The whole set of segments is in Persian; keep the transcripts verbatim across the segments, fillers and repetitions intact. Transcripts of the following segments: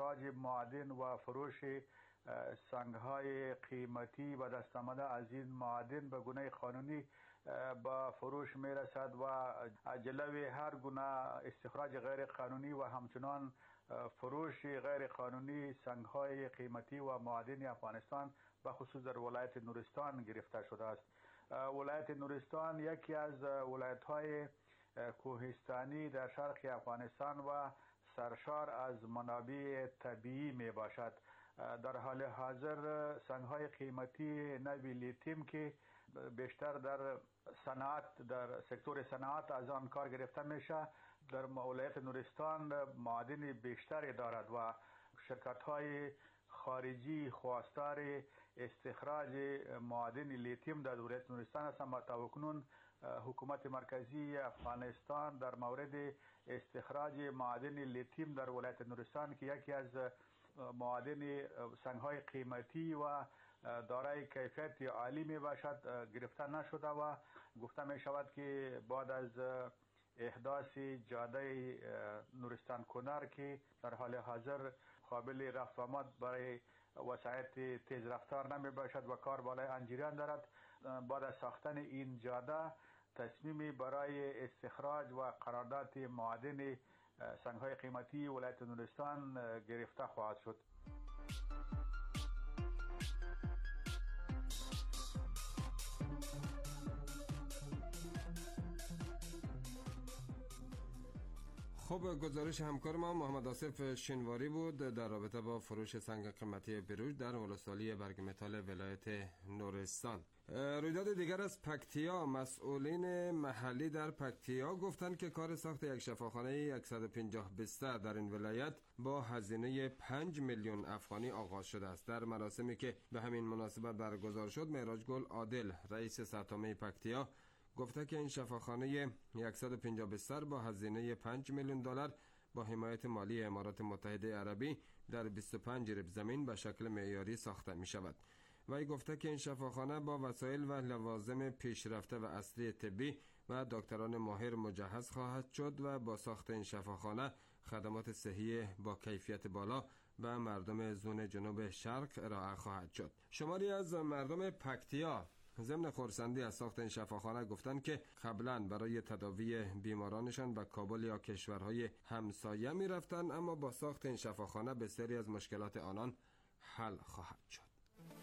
استخراج معادن و فروش سنگ‌های قیمتی و دست آمده از این معادن به گونه قانونی با فروش میرسد و جلوی هر گونه استخراج غیر قانونی و همچنان فروش غیر قانونی سنگ‌های قیمتی و معادن افغانستان به خصوص در ولایت نورستان گرفته شده است. ولایت نورستان یکی از ولایت‌های کوهستانی در شرق افغانستان و سرشار از منابع طبیعی می باشد. در حال حاضر سنگ‌های قیمتی نوی لیتیم که بیشتر در صنعت در سکتور صنعت از آن کار گرفته میشه در ولایت نورستان معادن بیشتری دارد و شرکت‌های خارجی خواستار استخراج معادن لیتیم در ولایت نورستان هستند و تاکنون حکومت مرکزی افغانستان در مورد استخراج معادن لیتیم در ولایت نورستان که یکی از معادن سنگ‌های قیمتی و دارای کیفیت عالی می باشد گرفته نشده و گفته می شود که بعد از احداث جاده نورستان کنر که در حال حاضر قابل رفت و آمد برای وسایط تیز رفتار نمی باشد و کار بالای انجریان دارد، بعد از ساختن این جاده تصمیمی برای استخراج و قرارداد معادن سنگ‌های قیمتی ولایت نورستان گرفته خواهد شد. خب گزارش همکار ما محمد آصف شنواری بود در رابطه با فروش سنگ قیمتی بروج در ولسوالی برگ متال ولایت نورستان. رویداد دیگر از پکتیا، مسئولین محلی در پکتیا گفتند که کار ساخت یک شفاخانه صد و پنجاه بستر در این ولایت با هزینه پنج میلیون افغانی آغاز شده است. در مراسمی که به همین مناسبت برگزار شد، معراج گل عادل رئیس سرتامه پکتیا گفته که این شفاخانه صد و پنجاه بستر با هزینه پنج میلیون دلار با حمایت مالی امارات متحده عربی در بیست و پنج رب زمین به شکل معیاری ساخته می شود. وی گفته که این شفاخانه با وسایل و لوازم پیشرفته و اصلی طبی و دکتران ماهر مجهز خواهد شد و با ساخت این شفاخانه خدمات صحی با کیفیت بالا به مردم زون جنوب شرق ارائه خواهد شد. شماری از مردم پکتیا ضمن خرسندی از ساخت این شفاخانه گفتند که قبلا برای تداوی بیمارانشان به کابل یا کشورهای همسایه می رفتند، اما با ساخت این شفاخانه بسیاری از مشکلات آنان حل خواهد شد.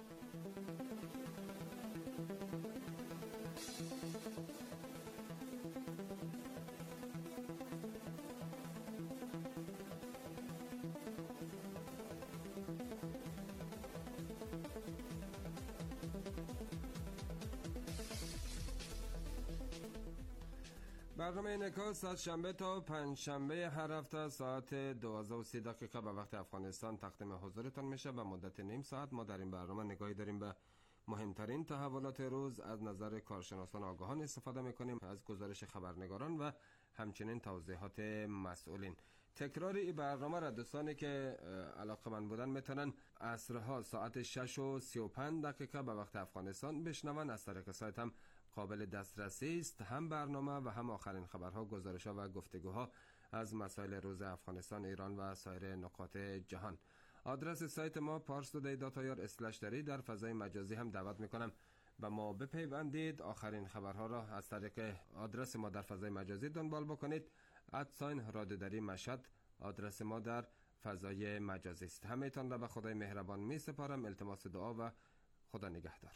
برنامه انعکاس از شنبه تا پنج شنبه هر هفته ساعت دوازده و سی دقیقه به وقت افغانستان تقدیم حضورتان میشه. به مدت نیم ساعت ما در این برنامه نگاهی داریم به مهمترین تحولات روز، از نظر کارشناسان آگاهان استفاده میکنیم، از گزارش خبرنگاران و همچنین توضیحات مسئولین. تکرار این برنامه را دوستانی که علاقه‌مند بودن میتونن عصرها ساعت شش و سی و پنج دقیقه به وقت افغانستان بشنون. از طریق سایت هم قابل دسترسی است، هم برنامه و هم آخرین خبرها، گزارش‌ها و گفتگوها از مسائل روز افغانستان، ایران و سایر نقاط جهان. آدرس سایت ما پارس دو دی دات آی آر اسلش دری. در فضای مجازی هم دعوت میکنم به ما بپیوندید، آخرین خبرها را از طریق آدرس ما در فضای مجازی دنبال بکنید. ادساین رادیودری مشهد آدرس ما در فضای مجازی است. همه‌تان را به خدای مهربان می سپارم. التماس دعا و خدا نگهدار.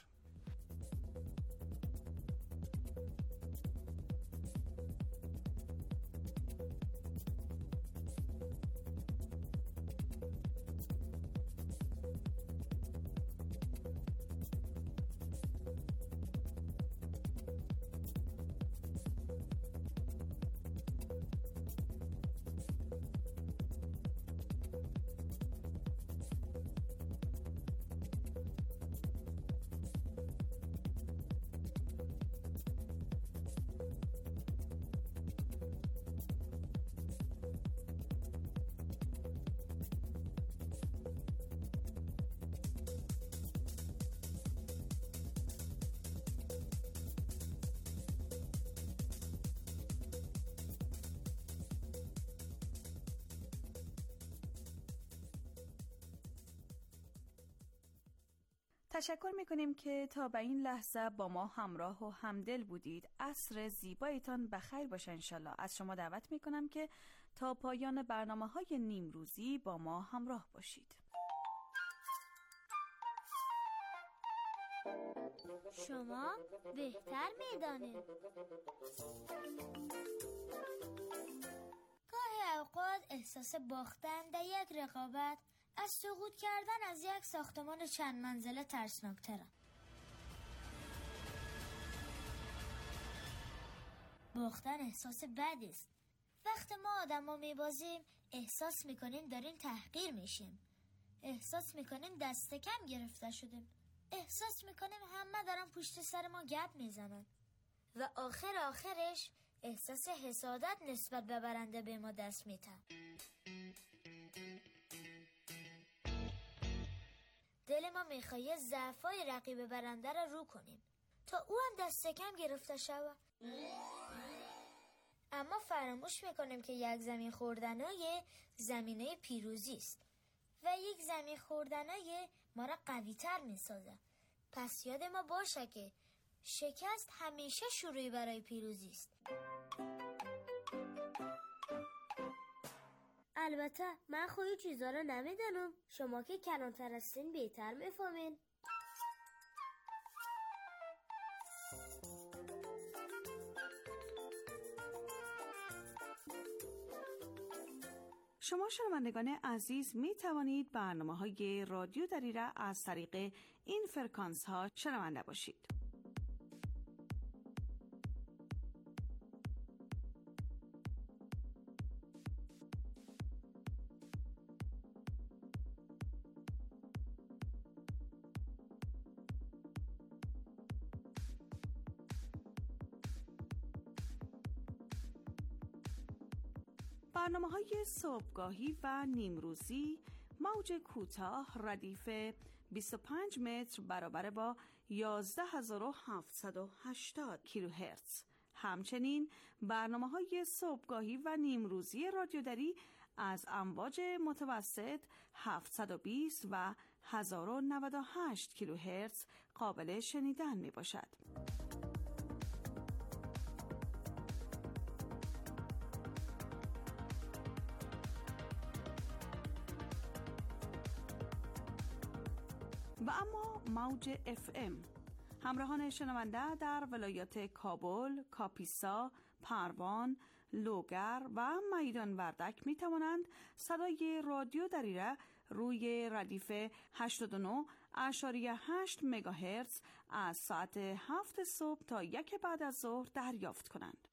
تشکر میکنیم که تا به این لحظه با ما همراه و همدل بودید. عصر زیبایتان بخیر باشه انشالله. از شما دعوت میکنم که تا پایان برنامه های نیمروزی با ما همراه باشید. شما بهتر میدانید. گاهی اوقات احساس باختن در یک رقابت از سقوط کردن از یک ساختمان چند منزله ترسناک‌تره. باختن احساس بدی است. وقتی ما آدما میبازیم احساس میکنیم داریم تحقیر میشیم. احساس میکنیم دست کم گرفته شدیم. احساس میکنیم همه دارن پشت سر ما گپ میزنن. و آخر آخرش احساس حسادت نسبت به برنده به ما دست میده. دل ما میخواد ضعفای رقیب برنده را رو کنیم تا او هم دست کم گرفته شود. اما فراموش میکنیم که یک زمین خوردنای زمینه پیروزی است و یک زمین خوردنای ما را قوی تر میسازه. پس یاد ما باشه که شکست همیشه شروعی برای پیروزی است. البته من خودی چیزا رو نمیدونم. شما که کلانتر هستین بهتر میفهمین. شما شنوندگان عزیز می توانید برنامه های رادیو دری را از طریق این فرکانس ها شنونده باشید. برنامه‌های صبحگاهی و نیمروزی موج کوتاه ردیف بیست و پنج متر برابر با یازده هزار و هفتصد و هشتاد کیلوهرتز. همچنین برنامه‌های صبحگاهی و نیمروزی رادیو دری از امواج متوسط هفتصد و بیست و هزار و نود و هشت کیلوهرتز قابل شنیدن میباشد. و اما موج اف ام. همراهان شنونده در ولایات کابل، کاپیسا، پروان، لوگر و میدان وردک می توانند صدای رادیو دری را روی ردیف هشتاد و نه اشاری هشت مگاهرتز از ساعت هفت صبح تا یک بعد از ظهر دریافت کنند.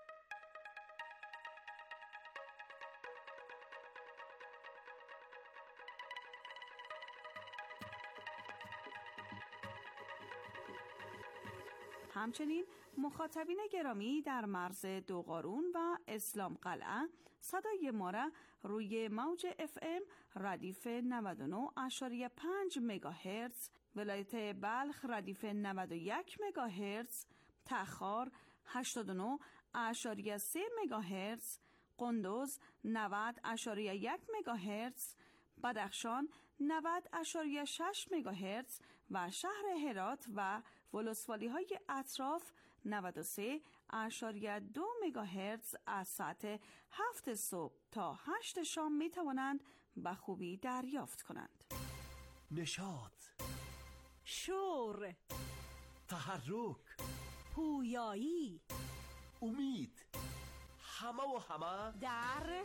همچنین مخاطبین گرامی در مرز دوقارون و اسلام قلعه صدای ما را روی موج اف ام ردیف نود و نه اشاری پنج مگاهرتز، ولایت بلخ ردیف نود و یک مگاهرتز، تخار هشتاد و نه اشاری سه مگاهرتز، قندوز نود اشاری یک مگاهرتز، بدخشان نود اشاری شش مگاهرتز و شهر هرات و ولسوالی های اطراف نود و سه اشاری دو مگاهرتز از ساعت هفت صبح تا هشت شام می توانند به خوبی دریافت کنند. نشاط، شور، تحرک، پویایی، امید، همه و همه در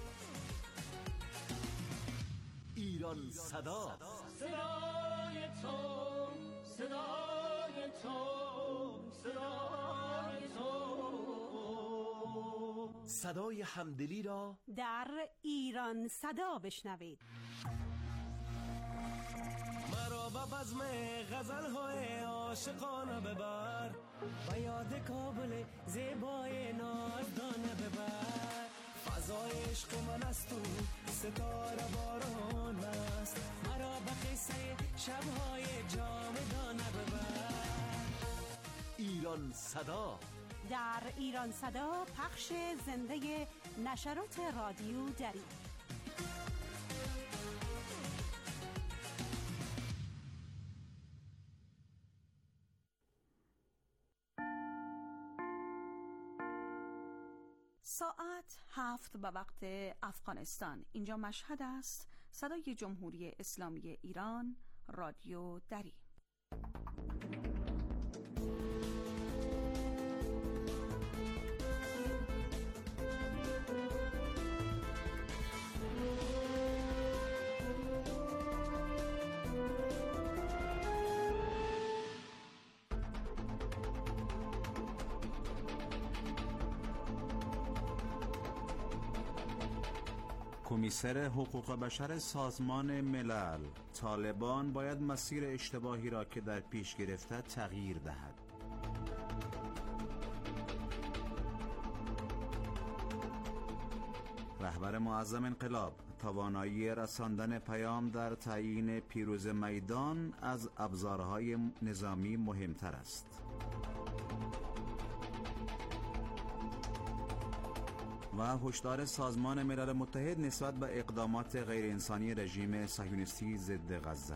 ایران صدا. صدای تو، صدای تو، صدای تو، صدای همدلی را در ایران صدا بشنوید. مرا به بزم غزل‌های عاشقانه ببر، و یاد کابل زیبای نازدانه ببر. فضای عشق من است و ستاره باران است، مرا به قصه شب‌های جاودانه ببر. ایران صدا در ایران صدا پخش زنده نشرات رادیو دری. ساعت هفت به وقت افغانستان. اینجا مشهد است. صدای جمهوری اسلامی ایران، رادیو دری. کمیسر حقوق بشر سازمان ملل: طالبان باید مسیر اشتباهی را که در پیش گرفته تغییر دهد. رهبر معظم انقلاب: توانایی رساندن پیام در تعیین پیروز میدان از ابزارهای نظامی مهمتر است. و هشدار سازمان ملل متحد نسبت به اقدامات غیرانسانی رژیم صهیونیستی ضد غزه.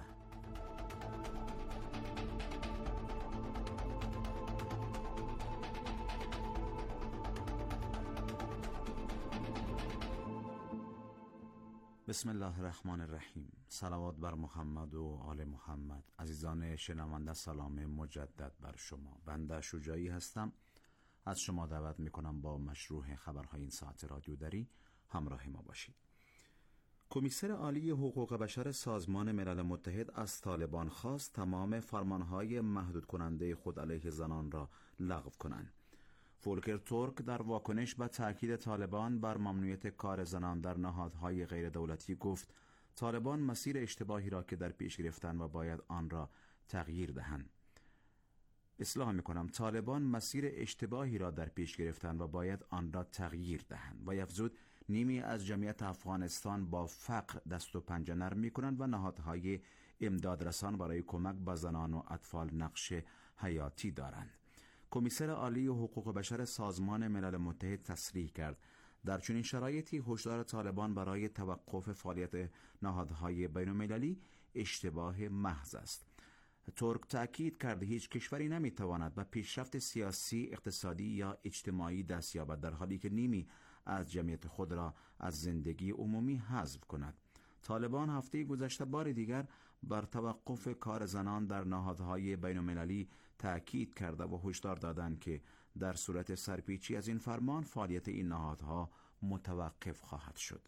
بسم الله الرحمن الرحیم. صلوات بر محمد و آل محمد. عزیزان شنونده، سلام مجدد بر شما. بنده شجاعی هستم. از شما دعوت میکنم با مشروع خبرهای این ساعت رادیو دری همراه ما باشید. کمیسر عالی حقوق بشر سازمان ملل متحد از طالبان خواست تمام فرمانهای محدود کننده خود علیه زنان را لغو کنند. فولکر تورک در واکنش به تاکید طالبان بر ممنوعیت کار زنان در نهادهای غیر دولتی گفت طالبان مسیر اشتباهی را که در پیش گرفتند و باید آن را تغییر دهند. اصلاح میکنم طالبان مسیر اشتباهی را در پیش گرفتند و باید آن را تغییر دهند. و افزود نیمی از جمعیت افغانستان با فقر دست و پنجه نرم میکنند و نهادهای امدادرسان برای کمک به زنان و اطفال نقش حیاتی دارند. کمیسر عالی حقوق بشر سازمان ملل متحد تصریح کرد در چنین شرایطی هشدار طالبان برای توقف فعالیت نهادهای بین‌المللی اشتباه محض است. ترک تأکید کرد هیچ کشوری نمیتواند به پیشرفت سیاسی، اقتصادی یا اجتماعی دست یابد در حالی که نیمی از جمعیت خود را از زندگی عمومی حذف کند. طالبان هفته گذشته بار دیگر بر توقف کار زنان در نهادهای بین‌المللی تأکید کرده و هشدار دادند که در صورت سرپیچی از این فرمان فعالیت این نهادها متوقف خواهد شد.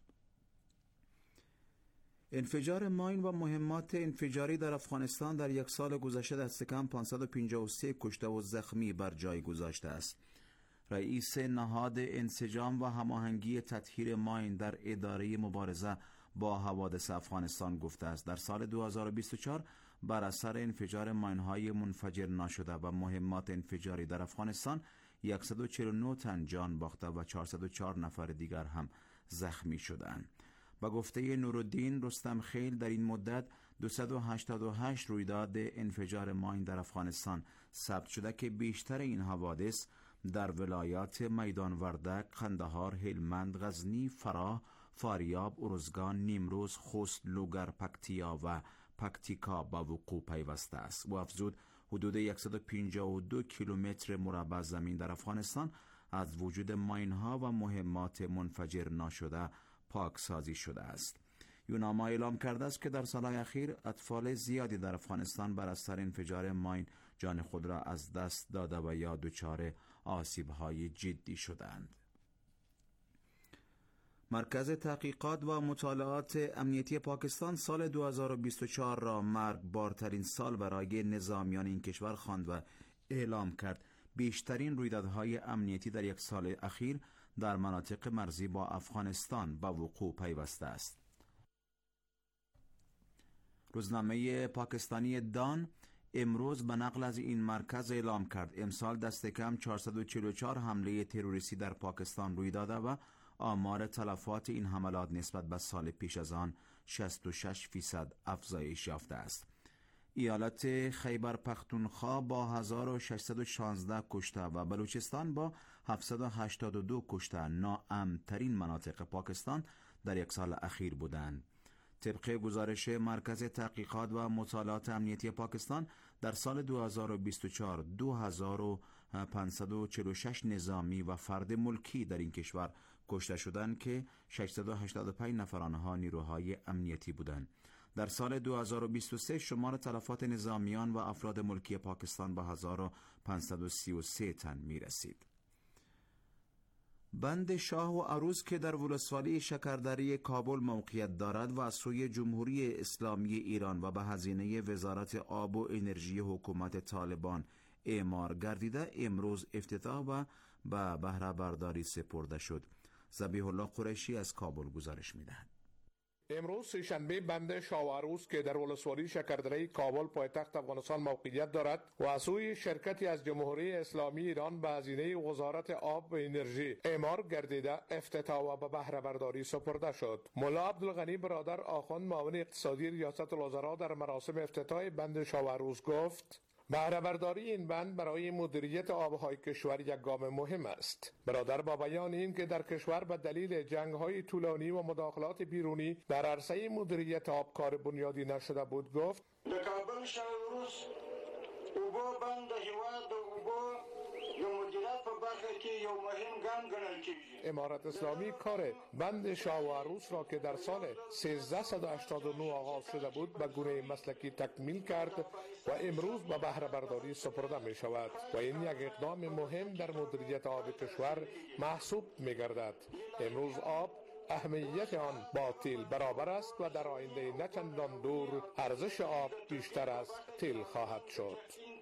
انفجار ماین و مهمات انفجاری در افغانستان در یک سال گذشته دست کم پانصد و پنجاه و سه کشته و زخمی بر جای گذاشته است. رئیس نهاد انسجام و هماهنگی تطهیر ماین در اداره مبارزه با حوادث افغانستان گفته است در سال دو هزار و بیست و چهار بر اثر انفجار ماین‌های منفجر نشده و مهمات انفجاری در افغانستان صد و چهل و نه تن جان باخته و چهارصد و چهار نفر دیگر هم زخمی شدند. با گفته نورالدین رستم خیل در این مدت دویست و هشتاد و هشت رویداد انفجار ماین در افغانستان ثبت شده که بیشتر این حوادث در ولایات میدان وردک، قندهار، هلمند، غزنی، فراه، فاریاب، ارزگان، نیمروز، خوست، لوگر، پکتیا و پکتیکا با وقوع پیوسته است. و افزود حدود صد و پنجاه و دو کیلومتر مربع زمین در افغانستان از وجود ماین‌ها و مهمات منفجر نشده پاکسازی شده است. یوناما اعلام کرده است که در سالهای اخیر اطفال زیادی در افغانستان بر اثر انفجار ماین جان خود را از دست داده و یا دچار آسیب‌های جدی شدند. مرکز تحقیقات و مطالعات امنیتی پاکستان سال دو هزار و بیست و چهار را مرگبارترین سال برای نظامیان این کشور خواند و اعلام کرد بیشترین رویدادهای امنیتی در یک سال اخیر در مناطق مرزی با افغانستان به وقوع پیوسته است. روزنامه پاکستانی دان امروز به نقل از این مرکز اعلام کرد امسال دست کم چهارصد و چهل و چهار حمله تروریستی در پاکستان روی داده و آمار تلفات این حملات نسبت به سال پیش از آن شصت و شش فیصد افزایش یافته است. ایالت خیبر پختونخوا با هزار و ششصد و شانزده کشته و بلوچستان با هفتصد و هشتاد و دو کشته ناامن‌ترین مناطق پاکستان در یک سال اخیر بودند. طبق گزارش مرکز تحقیقات و مطالعات امنیتی پاکستان در سال دو هزار و بیست و چهار دو هزار و پانصد و چهل و شش نظامی و فرد ملکی در این کشور کشته شدند که ششصد و هشتاد و پنج نفر آنها نیروهای امنیتی بودند. در سال دو هزار و بیست و سه شمار تلفات نظامیان و افراد ملکی پاکستان به هزار و پانصد و سی و سه تن می رسید. بند شاه و عروس که در ولسوالی شکردری کابل موقعیت دارد و از سوی جمهوری اسلامی ایران و به هزینه وزارت آب و انرژی حکومت طالبان اعمار گردیده، امروز افتتاح و به بهره برداری سپرده شد. ذبیح الله قریشی از کابل گزارش می‌دهد. امروز سه‌شنبه بند شاه و عروس که در ولسوالی شکردری کابل پایتخت افغانستان موقعیت دارد و از سوی شرکتی از جمهوری اسلامی ایران به هزینه وزارت آب و انرژی اعمار گردیده، افتتاح و به بهره برداری سپرده شد. ملا عبدالغنی برادر آخوند معاون اقتصادی ریاست الوزراء در مراسم افتتاح بند شاه و عروس گفت: بهره برداری این بند برای مدیریت آبهای کشور یک گام مهم است. برادر با بیان این که در کشور به دلیل جنگ‌های طولانی و مداخلات بیرونی در عرصه مدیریت آب کار بنیادی نشده بود، گفت: د کابل شاه و عروس اوبو بند هیواد اوبو د مدیریت په برخه کې یو مهم ګام ګڼل کېږي. امارت اسلامی کار بند شاه و عروس را که در سال سیزده هشتاد و نه آغاز شده بود به گونه مسلکی تکمیل کرد و امروز به بهره برداری سپرده می شود و این یک اقدام مهم در مدیریت آب کشور محسوب می گردد. امروز آب اهمیت آن با تیل برابر است و در آینده نه چندان دور ارزش آب بیشتر از تیل خواهد شد.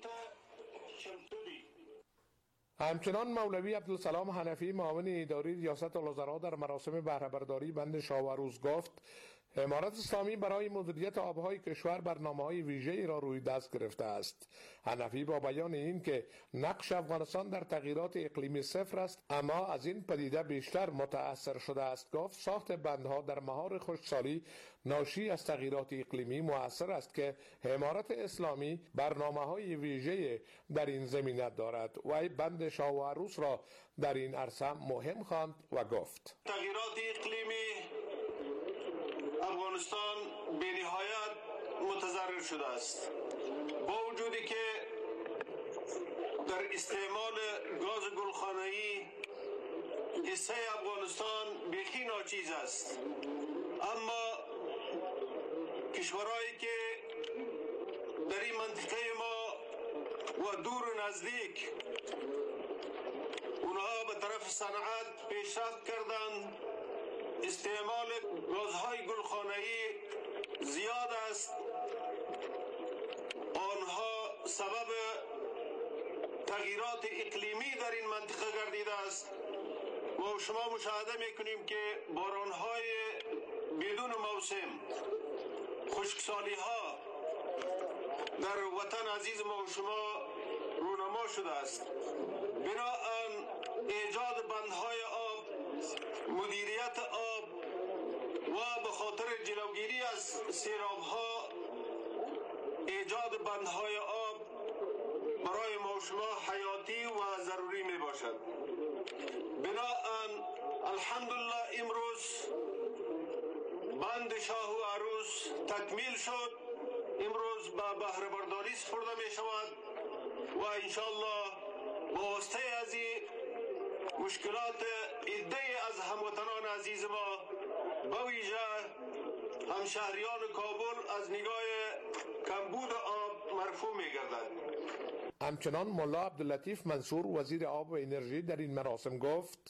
همچنان مولوی عبدالسلام حنفی معاون اداری ریاست الوزراء در مراسم بهره برداری بند شاه و عروس گفت: امارت اسلامی برای مدیریت آبهای کشور برنامه‌های ویژه‌ای را روی دست گرفته است. حنفی با بیان این که نقش افغانستان در تغییرات اقلیمی صفر است اما از این پدیده بیشتر متأثر شده است، گفت ساخت بندها در مهار خشکسالی ناشی از تغییرات اقلیمی مؤثر است که امارت اسلامی برنامه‌های ویژه‌ای در این زمینه دارد و بند شاه و عروس را در این عرصه مهم خواند و گفت: تغییرات اقلیمی افغانستان به نهایت متضرر شده است، با وجودی که در استعمال گاز گلخانه‌ای حصه افغانستان بیخی ناچیز است، اما کشورهایی که در این منطقه ما و دور و نزدیک اونها به طرف صنعت پیشرفت کردند، استعمال گازهای گلخانه‌ای زیاد است، آنها سبب تغییرات اقلیمی در این منطقه گردیده است و شما مشاهده میکنیم که بارانهای بدون موسم، خشکسالی‌ها در وطن عزیز ما و شما رونما شده است. بنابراین ایجاد بندهای آب، مدیریت آب و به خاطر جلوگیری از سیلاب‌ها ایجاد بندهای آب برای ما و شما حیاتی و ضروری می باشد. بنابراین الحمدلله امروز بند شاه و عروس تکمیل شد، امروز به بهره برداری سپرده می شود و انشاءالله با واسطه از این مشکلات عده‌ای از هموطنان عزیز ما به ویژه همشهریان کابل از نگاه کمبود آب مرفوع می گردد. همچنان ملا عبداللطیف منصور وزیر آب و انرژی در این مراسم گفت: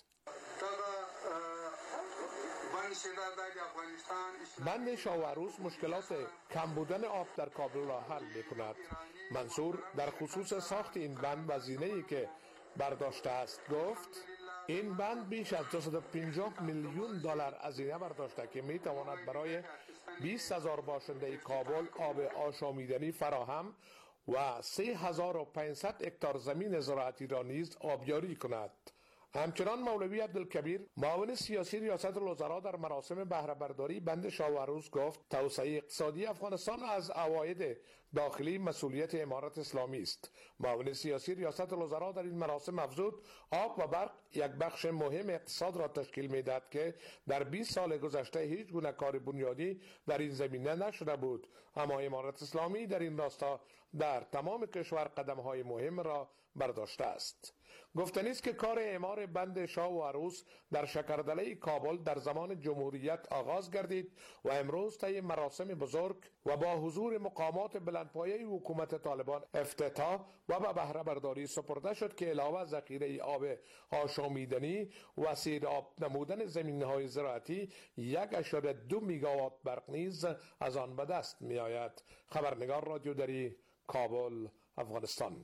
بند شاه و عروس مشکلات کم بودن آب در کابل را حل می کند. منصور در خصوص ساخت این بند و هزینه‌ای که برداشته است گفت: این بند بیش از دویست و پنجاه میلیون دلار هزینه برداشته که می تواند برای بیست هزار باشنده کابل آب آشامیدنی فراهم و سه هزار و پانصد هکتار زمین زراعتی را نیز آبیاری کند. همچنان مولوی عبدالکبیر معاون سیاسی ریاست الوزراء در مراسم بهره برداری بند شاه و عروس گفت توسعه اقتصادی افغانستان از عواید داخلی مسئولیت امارت اسلامی است. معاون سیاسی ریاست الوزراء در این مراسم افزود آب و برق یک بخش مهم اقتصاد را تشکیل می‌دهد که در بیست سال گذشته هیچ گونه کار بنیادی در این زمینه نشده بود، اما امارت اسلامی در این راستا در تمام کشور قدم‌های مهم را برداشته است. گفتنی است که کار اعمار بند شاه و عروس در شکردله کابل در زمان جمهوریت آغاز گردید و امروز طی مراسم بزرگ و با حضور مقامات بلندپایه حکومت طالبان افتتاح و به بهره برداری سپرده شد که علاوه از ذخیره آب آشامیدنی و سیراب نمودن زمین‌های زراعتی یک اشاره دو میگاوات برق نیز از آن به دست می آید. خبرنگار رادیو دری، کابل، افغانستان.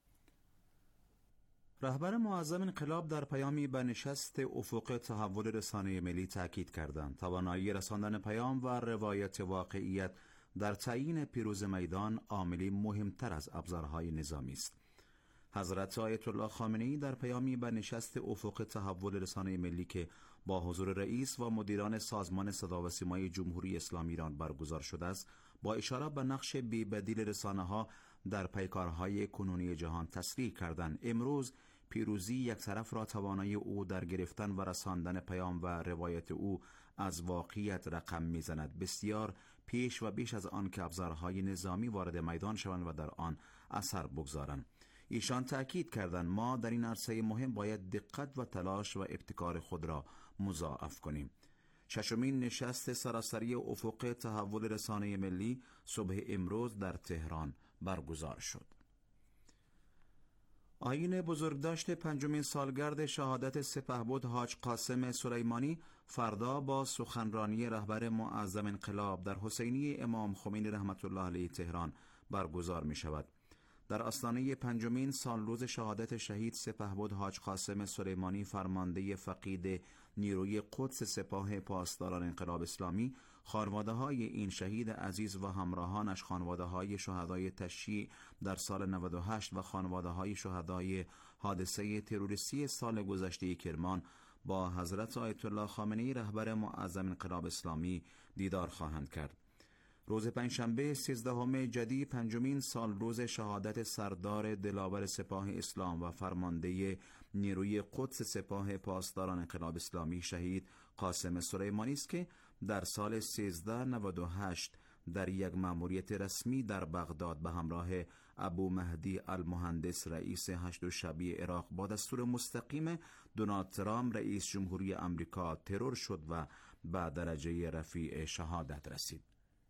رهبر معظم انقلاب در پیامی به نشست افق تحول رسانه ملی تاکید کردند توانایی رساندن پیام و روایت واقعیت در تعیین پیروز میدان عاملی مهمتر از ابزارهای نظامی است. حضرت آیت الله خامنه‌ای در پیامی به نشست افق تحول رسانه ملی که با حضور رئیس و مدیران سازمان صدا و سیمای جمهوری اسلامی ایران برگزار شده است، با اشاره به نقش بی‌بدیل رسانه‌ها در پیکارهای کنونی جهان تصریح کردند امروز پیروزی یک طرف را توانایی او در گرفتن و رساندن پیام و روایت او از واقعیت رقم میزند، بسیار پیش و بیش از آن که ابزارهای نظامی وارد میدان شوند و در آن اثر بگذارند. ایشان تأکید کردند ما در این عرصه مهم باید دقت و تلاش و ابتکار خود را مضاعف کنیم. ششمین نشست سراسری افق تحول رسانه ملی صبح امروز در تهران برگزار شد. آیین بزرگداشت پنجمین سالگرد شهادت سپهبد حاج قاسم سلیمانی فردا با سخنرانی رهبر معظم انقلاب در حسینی امام خمینی رحمت الله علیه تهران برگزار می شود. در آستانه پنجمین سالروز شهادت شهید سپهبد حاج قاسم سلیمانی فرمانده فقید نیروی قدس سپاه پاسداران انقلاب اسلامی، خانواده‌های این شهید عزیز و همراهانش، خانواده‌های شهدای تشییع در سال نود و هشت و خانواده‌های شهدای حادثه تروریستی سال گذشته کرمان با حضرت آیت الله خامنه‌ای رهبر معظم انقلاب اسلامی دیدار خواهند کرد. روز پنجشنبه سیزدهم جدی پنجمین سال روز شهادت سردار دلاور سپاه اسلام و فرمانده نیروی قدس سپاه پاسداران انقلاب اسلامی شهید قاسم سلیمانی است که در سال سیزده نود و هشت در یک مأموریت رسمی در بغداد به همراه ابو مهدی المهندس رئیس هشت شعبی عراق با دستور مستقیم دونالد ترامپ رئیس جمهوری آمریکا ترور شد و به درجه رفیع شهادت رسید.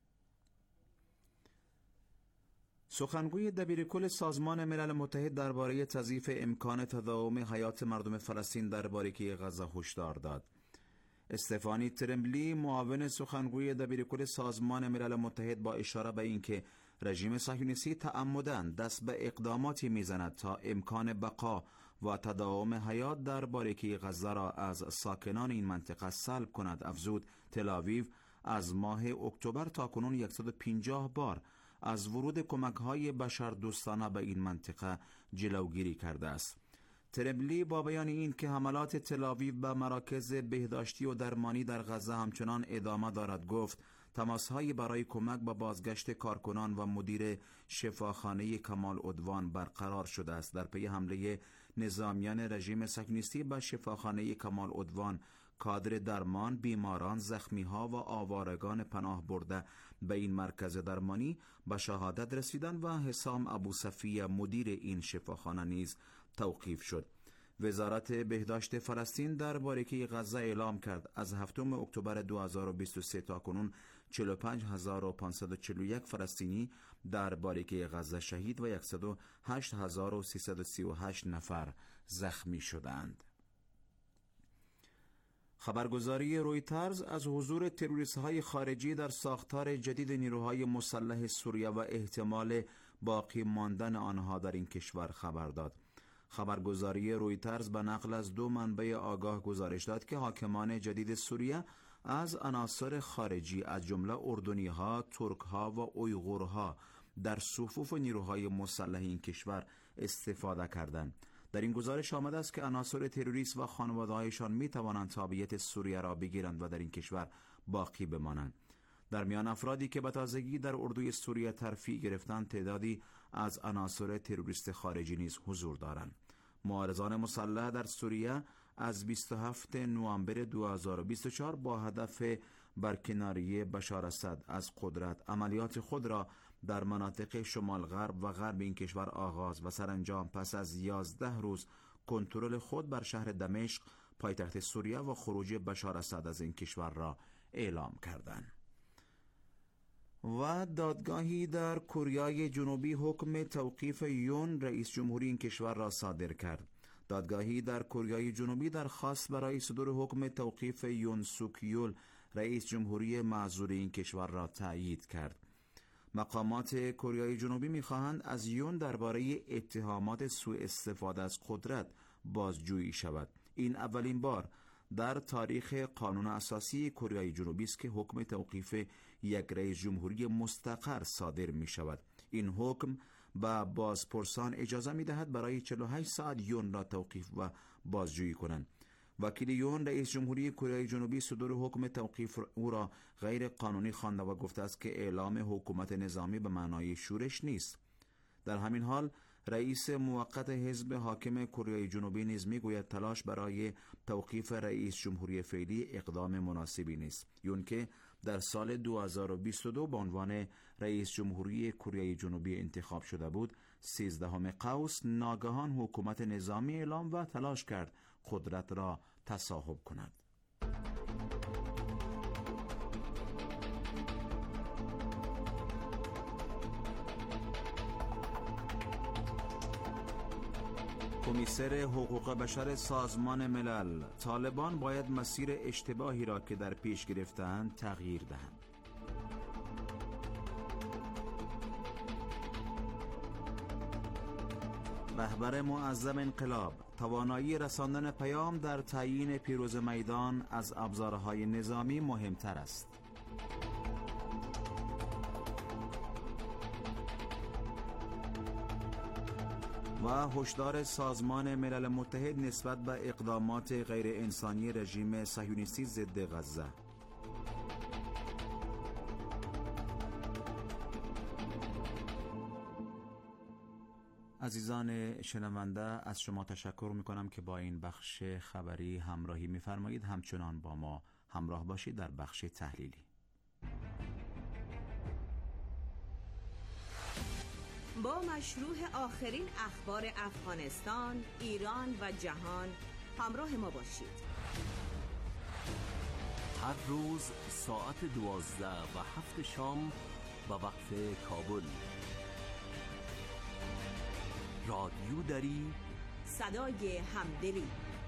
سخنگوی دبیرکل سازمان ملل متحد درباره تضعیف امکان تداوم حیات مردم فلسطین در باریکه غزه هشدار داد. استفانی ترمبلی معاون سخنگوی دبیرکل سازمان ملل متحد با اشاره به اینکه رژیم صهیونیستی تعمداً دست به اقداماتی میزند تا امکان بقا و تداوم حیات در باریکه غزه را از ساکنان این منطقه سلب کند، افزود تل‌آویو از ماه اکتبر تا کنون صد و پنجاه بار از ورود کمک‌های بشردوستانه به این منطقه جلوگیری کرده است. ترمبلی با بیان این که حملات تل‌آویو به مراکز بهداشتی و درمانی در غزه همچنان ادامه دارد گفت تماس‌هایی برای کمک به بازگشت کارکنان و مدیر شفاخانه کمال عدوان برقرار شده است. در پی حمله نظامیان رژیم صهیونیستی به شفاخانه کمال عدوان، کادر درمان، بیماران، زخمی‌ها و آوارگان پناه برده به این مرکز درمانی به شهادت رسیدن و حسام ابوصفیه مدیر این شفاخانه نیز توقیف شد. وزارت بهداشت فلسطین در باریکه غزه اعلام کرد از هفتم اکتبر دو هزار و بیست و سه تا کنون چهل و پنج هزار و پانصد و چهل و یک فلسطینی در باریکه غزه شهید و صد و هشت هزار و سیصد و سی و هشت نفر زخمی شدند. خبرگزاری رویترز از حضور تروریست‌های خارجی در ساختار جدید نیروهای مسلح سوریه و احتمال باقی ماندن آنها در این کشور خبر داد. خبرگزاری رویترز به نقل از دو منبع آگاه گزارش داد که حاکمان جدید سوریه از عناصر خارجی از جمله اردنی‌ها، ترک‌ها و اویغورها در صفوف نیروهای مسلح این کشور استفاده کردند. در این گزارش آمده است که عناصر تروریست و خانواده‌هایشان می توانند تابعیت سوریه را بگیرند و در این کشور باقی بمانند. در میان افرادی که به تازگی در اردوی سوریه ترفیع گرفتند، تعدادی از عناصر تروریست خارجی نیز حضور دارند. معارضان مسلح در سوریه از بیست و هفتم نوامبر دو هزار و بیست و چهار با هدف برکناری بشار اسد از قدرت عملیات خود را در مناطق شمال غرب و غرب این کشور آغاز و سرانجام پس از یازده روز کنترل خود بر شهر دمشق پایتخت سوریه و خروج بشار اسد از این کشور را اعلام کردند. و دادگاهی در کره جنوبی حکم توقیف یون رئیس جمهوری این کشور را صادر کرد. دادگاهی در کره جنوبی درخواست برای صدور حکم توقیف یون سوک یول رئیس جمهوری معزول این کشور را تأیید کرد. مقامات کره جنوبی می‌خواهند از یون درباره اتهامات سوء استفاده از قدرت بازجویی شود. این اولین بار در تاریخ قانون اساسی کره جنوبی است که حکم توقیف یک رئیس جمهوری مستقر صادر می شود. این حکم به بازپرسان اجازه می دهد برای چهل و هشت ساعت یون را توقیف و بازجویی کنند. وکیل یون رئیس جمهوری کره جنوبی صدور حکم توقیف او را غیر قانونی خوانده و گفته است که اعلام حکومت نظامی به معنای شورش نیست. در همین حال رئیس موقت حزب حاکم کره جنوبی نیز میگوید تلاش برای توقیف رئیس جمهوری فعلی اقدام مناسبی نیست. یون که در سال دو هزار و بیست و دو به عنوان رئیس جمهوری کره جنوبی انتخاب شده بود، سیزدهم قوس ناگهان حکومت نظامی اعلام و تلاش کرد قدرت را تصاحب کند. کمیسر حقوق بشر سازمان ملل: طالبان باید مسیر اشتباهی را که در پیش گرفتند تغییر دهند. رهبر معظم انقلاب: توانایی رساندن پیام در تعیین پیروز میدان از ابزارهای نظامی مهمتر است. و هشدار سازمان ملل متحد نسبت به اقدامات غیر انسانی رژیم صهیونیستی ضد غزه. عزیزان شنونده، از شما تشکر میکنم که با این بخش خبری همراهی میفرمایید. همچنان با ما همراه باشید در بخش تحلیلی. با مشروع آخرین اخبار افغانستان، ایران و جهان همراه ما باشید. هر روز ساعت دوازده و هفت شام به وقت کابل. رادیو دری، صدای همدلی.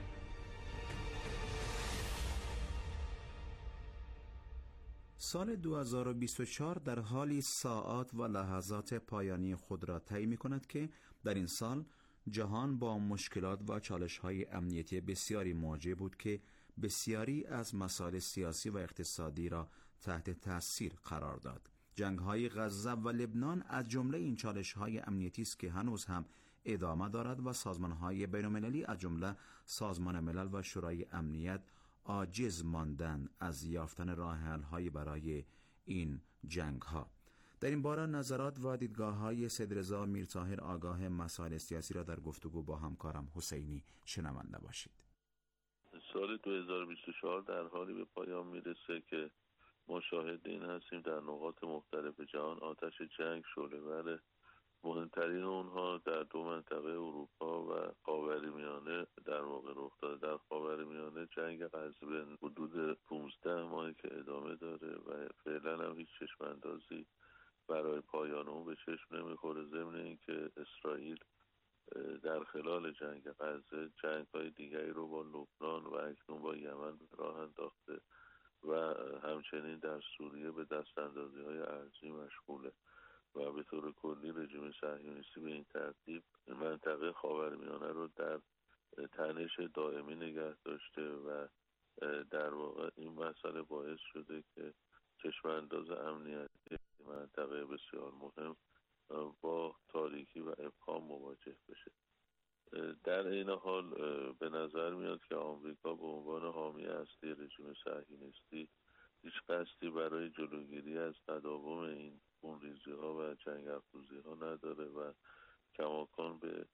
سال دو هزار و بیست و چهار در حالی ساعات و لحظات پایانی خود را طی می‌کند که در این سال جهان با مشکلات و چالش‌های امنیتی بسیاری مواجه بود که بسیاری از مسائل سیاسی و اقتصادی را تحت تاثیر قرار داد. جنگ‌های غزه و لبنان از جمله این چالش‌های امنیتی است که هنوز هم ادامه دارد و سازمان‌های بین‌المللی از جمله سازمان ملل و شورای امنیت عاجز ماندن از یافتن راه حل‌های برای این جنگ‌ها. در این باره نظرات و دیدگاه‌های سید رضا میرطاهر آگاه مسائل سیاسی را در گفتگو با همکارم حسینی شنونده باشید. سال دو هزار و بیست و چهار در حالی به پایان میرسه که ما شاهد این هستیم در نقاط مختلف جهان آتش جنگ شعله‌ور مهمترین اونها در دو منطقه اروپا و خاورمیانه در واقع رخ داده. در خاورمیانه جنگ غزه به حدود پانزده ماهی که ادامه داره و فعلا هم هیچ چشم اندازی برای پایان اون به چشم نمیخوره. ضمن اینکه اسرائیل در خلال جنگ غزه جنگ‌های دیگری رو با لبنان و اکنون با یمن راه انداخته و همچنین در سوریه به دستاندازی‌های ارضی مشغوله و به طور کلی رژیم صهیونیستی به این ترتیب منطقه خاورمیانه رو در تنش دائمی نگه داشته و در واقع این مسئله باعث شده که چشمانداز امنیتی منطقه بسیار مهم با تاریکی و ابهام مواجه بشه. در این حال به نظر میاد که آمریکا به عنوان حامی اصلی رژیم صهیونیستی هیچ قصدی برای جلوگیری از تداوم این خونریزی ها و جنگ افروزی ها نداره و کماکان به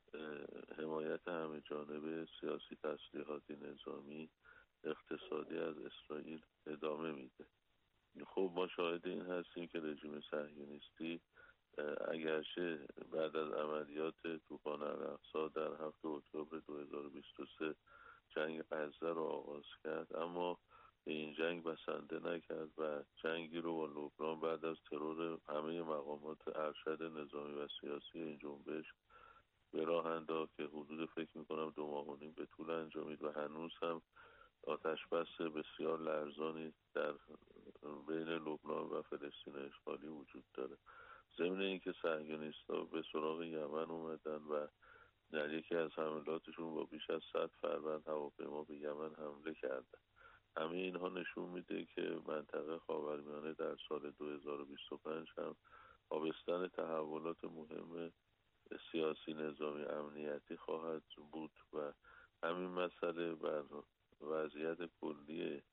حمایت همه جانبه سیاسی، تسلیحاتی، نظامی، اقتصادی از اسرائیل ادامه میده. خب ما شاهد این هستیم که رژیم صهیونیستی اگرچه بعد از عملیات طوفان الاقصی در هفتم اکتبر دو هزار و بیست و سه جنگ غزه را آغاز کرد، اما به این جنگ بسنده نکرد و جنگی رو با لبنان بعد از ترور همه مقامات ارشد نظامی و سیاسی این جنبش به راه انداخت که حدود فکر میکنم دو ماه و نیم به طول انجامید و هنوز هم آتش بس بسیار لرزانی در بین لبنان و فلسطین اشغالی وجود داره. ضمن اینکه صهیونیست‌ها به سراغ یمن اومدن و در یکی از حملاتشون با بیش از صد فروند هواپیما به یمن حمله کردن. همه اینها نشون میده که منطقه خاورمیانه در سال دو هزار و بیست و پنج هم آبستن تحولات مهم سیاسی، نظامی، امنیتی خواهد بود و همین مسئله بر وضعیت کلی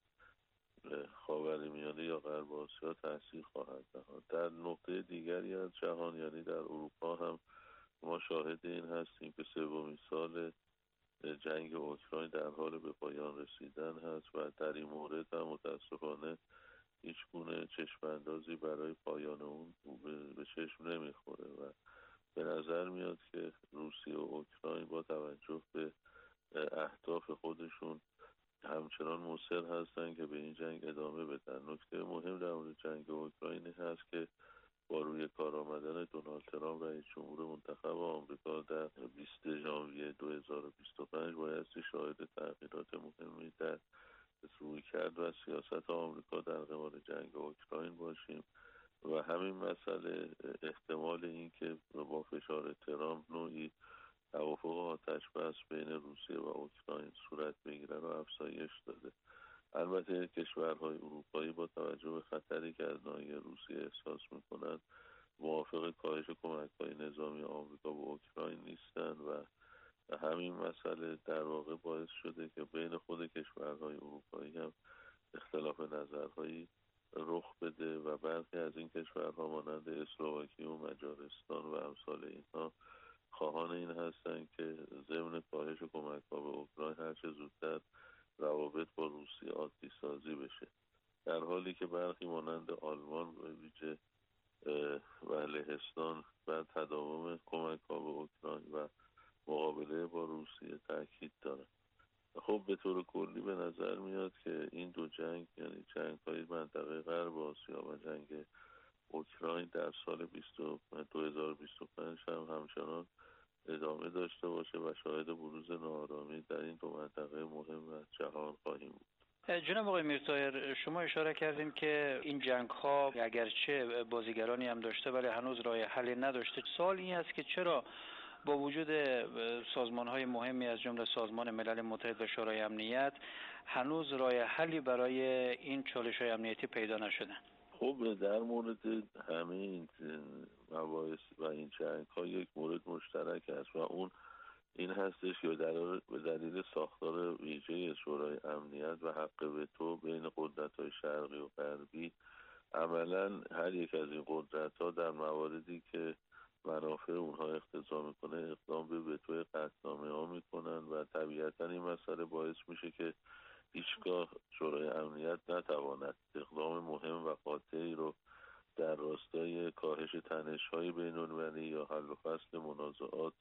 خاورمیانه یا غرب آسیا تاثیر خواهد نهاد. در نقطه دیگری از جهان یعنی در اروپا هم ما شاهد این هستیم که سومین سال جنگ اوکراین در حال به پایان رسیدن هست و در این مورد هم متاسفانه هیچ گونه چشم اندازی برای پایان اون به چشم نمیخوره و به نظر میاد که روسیه و اوکراین با توجه به اهداف خودشون همچنان مصر هستن که به این جنگ ادامه بدن. نکته مهم در مورد جنگ اوکراین هست که با روی کار آمدن دونالد ترامپ رئیس جمهور منتخب آمریکا در بیست ژانویه دو هزار و بیست و پنج بایستی شاهد تغییرات مهمی در رویکرد و سیاست آمریکا در قبال جنگ اوکراین باشیم و همین مسئله احتمال این که با فشار ترامپ نوعی توافق آتش بس بین روسیه و اوکراین صورت بگیره و افزایش داده. البته کشورهای اروپایی با توجه به خطری که از ناحیه روسیه احساس میکنند موافق کاهش کمک‌های نظامی آمریکا به اوکراین نیستند و همین مسئله در واقع باعث شده که بین خود کشورهای اروپایی هم اختلاف نظرهایی رخ بده و برخی از این کشورها مانند اسلواکی و مجارستان و امثال اینها خواهان این هستند که ضمن کاهش کمک‌ها به اوکراین هر چه زودتر روابط با روسیه عادی سازی بشه، در حالی که برخی مانند آلمان به ویژه و لهستان بر تداوم کمک‌ها به اوکراین و مقابله با روسیه تاکید دارند. خب به طور کلی به نظر میاد که این دو جنگ یعنی جنگ‌های منطقه غرب آسیا و جنگ اوکراین در سال دو هزار و بیست و پنج هم همچنان ادامه داشته باشه و شاهد بروز ناآرامی در این دو منطقه مهم از جهان خواهیم بود. جناب آقای میرطاهر، شما اشاره کردین که این جنگ ها اگرچه بازیگرانی هم داشته ولی هنوز راه حلی نداشته. سوال این است که چرا با وجود سازمان های مهمی از جمله سازمان ملل متحد و شورای امنیت هنوز راه حلی برای این چالش های امنیتی پیدا نشده؟ خب در مورد همه این مباحث و این جنگ ها یک مورد مشترک است و اون این هستش که به دلیل ساختار ویژه شورای امنیت و حق وتو بین قدرت‌های شرقی و غربی عملاً هر یک از این قدرت‌ها در مواردی که منافع اونها اقتضا میکنه اقدام به وتو قطعنامه‌ها میکنن و طبیعتاً این مسئله باعث میشه که هیچگاه شورای امنیت نتواند اقدام مهم و قاطعی رو در راستای کاهش تنش‌های بین‌المللی یا حل و فصل منازعات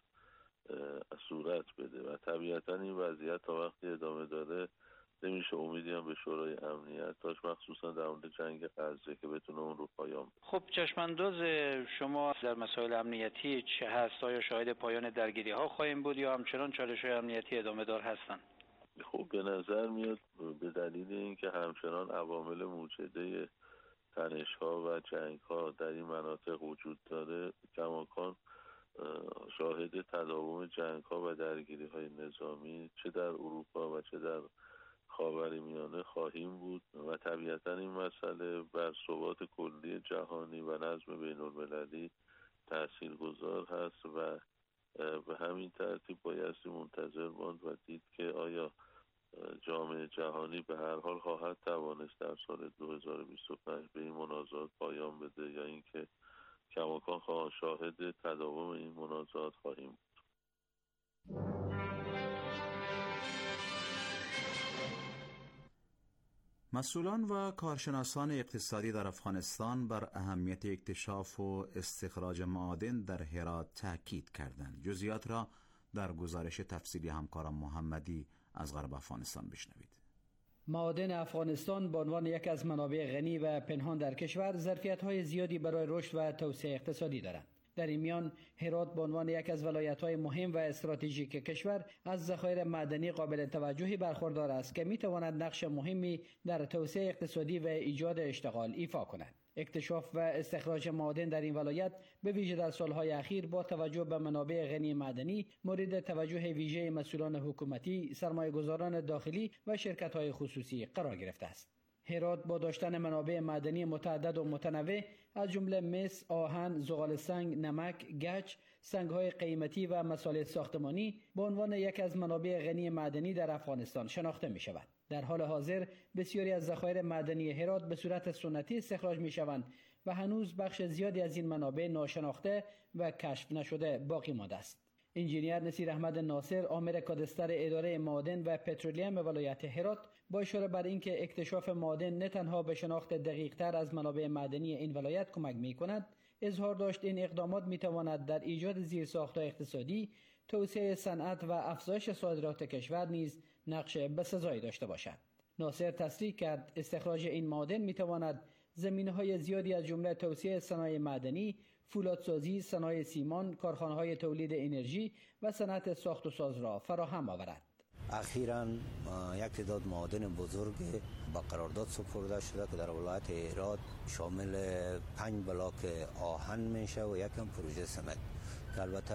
صورت بده و طبیعتا این وضعیت تا وقتی ادامه داره نمیشه امیدی هم به شورای امنیت داشت، مخصوصا در مورد جنگ غزه که بتونه اون رو پایان بده. خب چشمانداز شما در مسائل امنیتی چه هست؟ آیا شاهد پایان درگیری ها خواهیم بود یا همچنان چالش های امنیتی ادامه دار هستند؟ خب به نظر میاد به دلیل اینکه همچنان عوامل موجده تنش ها و جنگ ها در این مناطق وجود داره کماکان شاهد تداوم جنگ ها و درگیری های نظامی چه در اروپا و چه در خاورمیانه خواهیم بود و طبیعتا این مسئله بر ثبات کلی جهانی و نظم بین المللی تاثیرگذار هست و به همین ترتیب بایستی منتظر ماند و دید که آیا جامعه جهانی به هر حال خواهد توانست در سال دو هزار و بیست و پنج به این منازعات پایان بده یا اینکه کماکان خواهد شاهد تداوم این منازعات خواهیم بود. مسئولان و کارشناسان اقتصادی در افغانستان بر اهمیت اکتشاف و استخراج معادن در هرات تاکید کردند. جزئیات را در گزارش تفصیلی همکارم محمدی از غرب افغانستان بشنوید. معادن افغانستان به عنوان یک از منابع غنی و پنهان در کشور ظرفیت‌های زیادی برای رشد و توسعه اقتصادی دارند. در این میان هرات به عنوان یک از ولایت‌های مهم و استراتژیک کشور از ذخایر معدنی قابل توجهی برخوردار است که می‌تواند نقش مهمی در توسعه اقتصادی و ایجاد اشتغال ایفا کند. اکتشاف و استخراج معادن در این ولایت به ویژه در سالهای اخیر با توجه به منابع غنی معدنی مورد توجه ویژه مسئولان حکومتی، سرمایه‌گذاران داخلی و شرکت‌های خصوصی قرار گرفته است. هرات با داشتن منابع معدنی متعدد و متنوع از جمله مس، آهن، زغال سنگ، نمک، گچ، سنگ‌های قیمتی و مساله ساختمانی به عنوان یک از منابع غنی معدنی در افغانستان شناخته می‌شود. در حال حاضر بسیاری از ذخایر معدنی هرات به صورت سنتی استخراج می‌شوند و هنوز بخش زیادی از این منابع ناشناخته و کشف نشده باقی مانده است. انجینیر نصیر احمد ناصر، آمر کادستر اداره معادن و پترولیم ولایت هرات، با اشاره بر اینکه اکتشاف معادن نه تنها به شناخت دقیق‌تر از منابع معدنی این ولایت کمک می‌کند، اظهار داشت این اقدامات می‌تواند در ایجاد زیرساخت‌های اقتصادی، توسعه صنعت و افزایش صادرات کشور نیز نقش بسزایی داشته باشد. ناصر تصریح کرد استخراج این معادن می‌تواند زمینه‌های زیادی از جمله توسعه صنایع معدنی، فولادسازی، صنایع سیمان، کارخانه‌های تولید انرژی و صنعت ساخت و ساز را فراهم آورد. اخیراً یک تعداد معادن بزرگ با قرارداد سپرده شده که در ولایت هرات شامل پنج بلاک آهن میشه و یکم پروژه سمنت. البته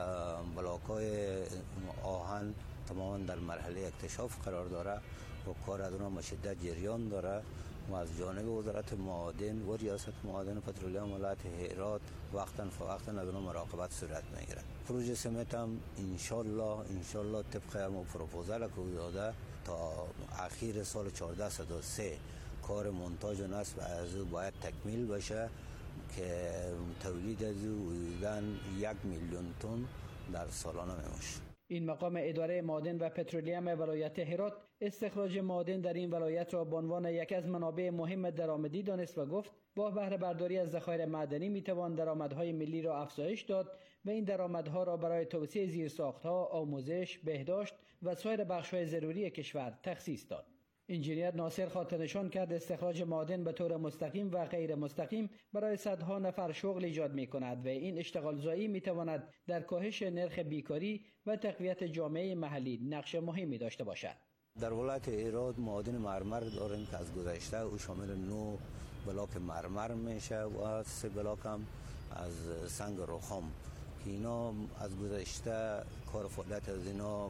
بلاک‌های آهن تماما در مرحله اکتشاف قرار داره و کار از اونها شدت جریان داره و از جانب وزارت معادن و ریاست معادن پترولیم ولایت هرات وقتاً فوقتاً از اونها مراقبت صورت میگیره. پروژه سمنت هم انشالله انشالله طبق هم پروپوزال که داده تا اخیر سال چهارده صد و سه کار مونتاژ و نصب از او باید تکمیل بشه که تولید از او حدوداً یک میلیون تن در سالانه میشه. این مقام اداره معادن و پترولیم ولایت هرات استخراج معادن در این ولایت را به عنوان یکی از منابع مهم درآمدی دانست و گفت با بهره برداری از ذخایر معدنی میتوان درآمدهای ملی را افزایش داد و این درآمدها را برای توسعه زیرساختها، آموزش، بهداشت و سایر بخش‌های ضروری کشور تخصیص داد. انجینیر ناصر خاطر نشان کرد استخراج معادن به طور مستقیم و غیر مستقیم برای صدها نفر شغل ایجاد می کند و این اشتغال زایی می تواند در کاهش نرخ بیکاری و تقویت جامعه محلی نقش مهمی داشته باشد. در ولایت هرات معادن مرمر داریم که از گذشته او شامل نو بلاک مرمر میشه و سه بلاک هم از سنگ رخام که اینا از گذشته کار فعالیت از اینا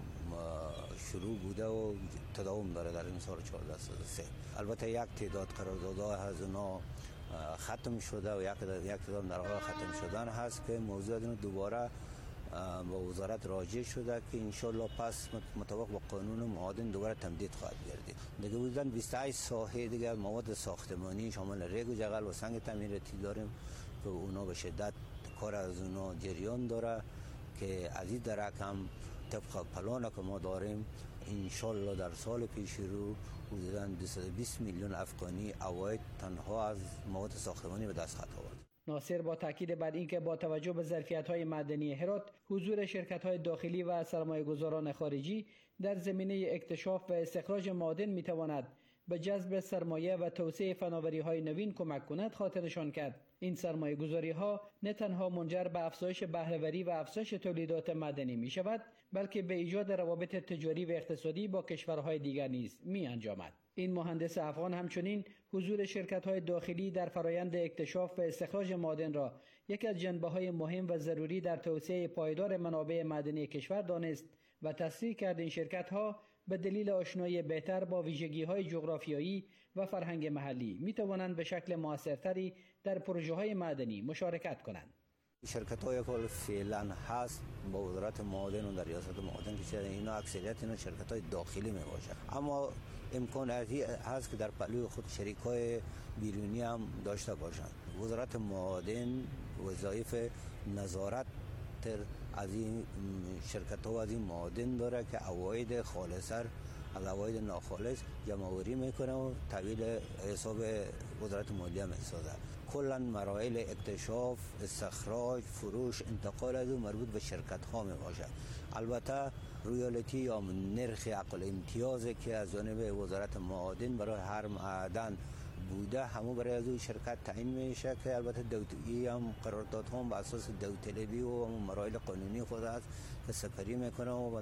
شروع بوده و تداوم داره در این سال چهارده صد و سه. البته یک تعداد قراردادها از اینا ختم شده و یک یک تعداد در حال ختم شدن هست که موضوع اینو دوباره با وزارت راجع شده که انشالله پس مطابق با قانون معادن دوباره تمدید خواهد گردید. دیگه بودن بیست و هشت ساحه دیگه مواد ساختمانی شامل ریگ و جغل و سنگ تعمیراتی داریم که اونا به شدت کار از اونا جریان داره که از این درک هم طبق پلان که ما داریم انشالله در سال پیش رو حدوداً دویست و بیست میلیون افغانی عواید تنها از مواد ساختمانی به دست خواهد آورد. ناصر با تاکید بر اینکه با توجه به ظرفیت‌های معدنی هرات، حضور شرکت‌های داخلی و سرمایه‌گذاران خارجی در زمینه اکتشاف و استخراج معادن می‌تواند به جذب سرمایه و توسعه فناوری‌های نوین کمک کند. خاطر نشان کرد این سرمایه‌گذاری‌ها نه تنها منجر به افزایش بهره‌وری و افزایش تولیدات معدنی می‌شود، بلکه به ایجاد روابط تجاری و اقتصادی با کشورهای دیگر نیز می‌انجامد. این مهندس افغان همچنین حضور شرکت‌های داخلی در فرایند اکتشاف و استخراج معادن را یکی از جنبه‌های مهم و ضروری در توسعه پایدار منابع معدنی کشور دانست و تصریح کرد این شرکت‌ها به دلیل آشنایی بهتر با ویژگی‌های جغرافیایی و فرهنگ محلی می‌توانند به شکل مؤثرتری در پروژه‌های معدنی مشارکت کنند. شرکت های که فعلا هست با وزارت معادن و در ریاست معادن که چه اینا اکثریت اینا شرکت های داخلی می باشه، اما امکاناتی هست که در پهلوی خود شریک های بیرونی هم داشته باشند. وزارت معادن وظایف نظارت از این شرکت ها و از این معادن داره که عواید خالصر از عواید ناخالص جمع‌آوری میکنه و تحویل حساب وزارت مالیه میسازه. کلا مراحل اکتشاف، استخراج، فروش، انتقال از او مربوط به شرکت ها می باشه. البته رویالتی یا نرخ عقل امتیازی که از جانب وزارت معادن برای هر معدن بوده همون برای از اون شرکت تعیین میشه که البته دوتایی هم قرارداد هم بر اساس داوطلبی و مراحل قانونی خود است که سپری میکنه و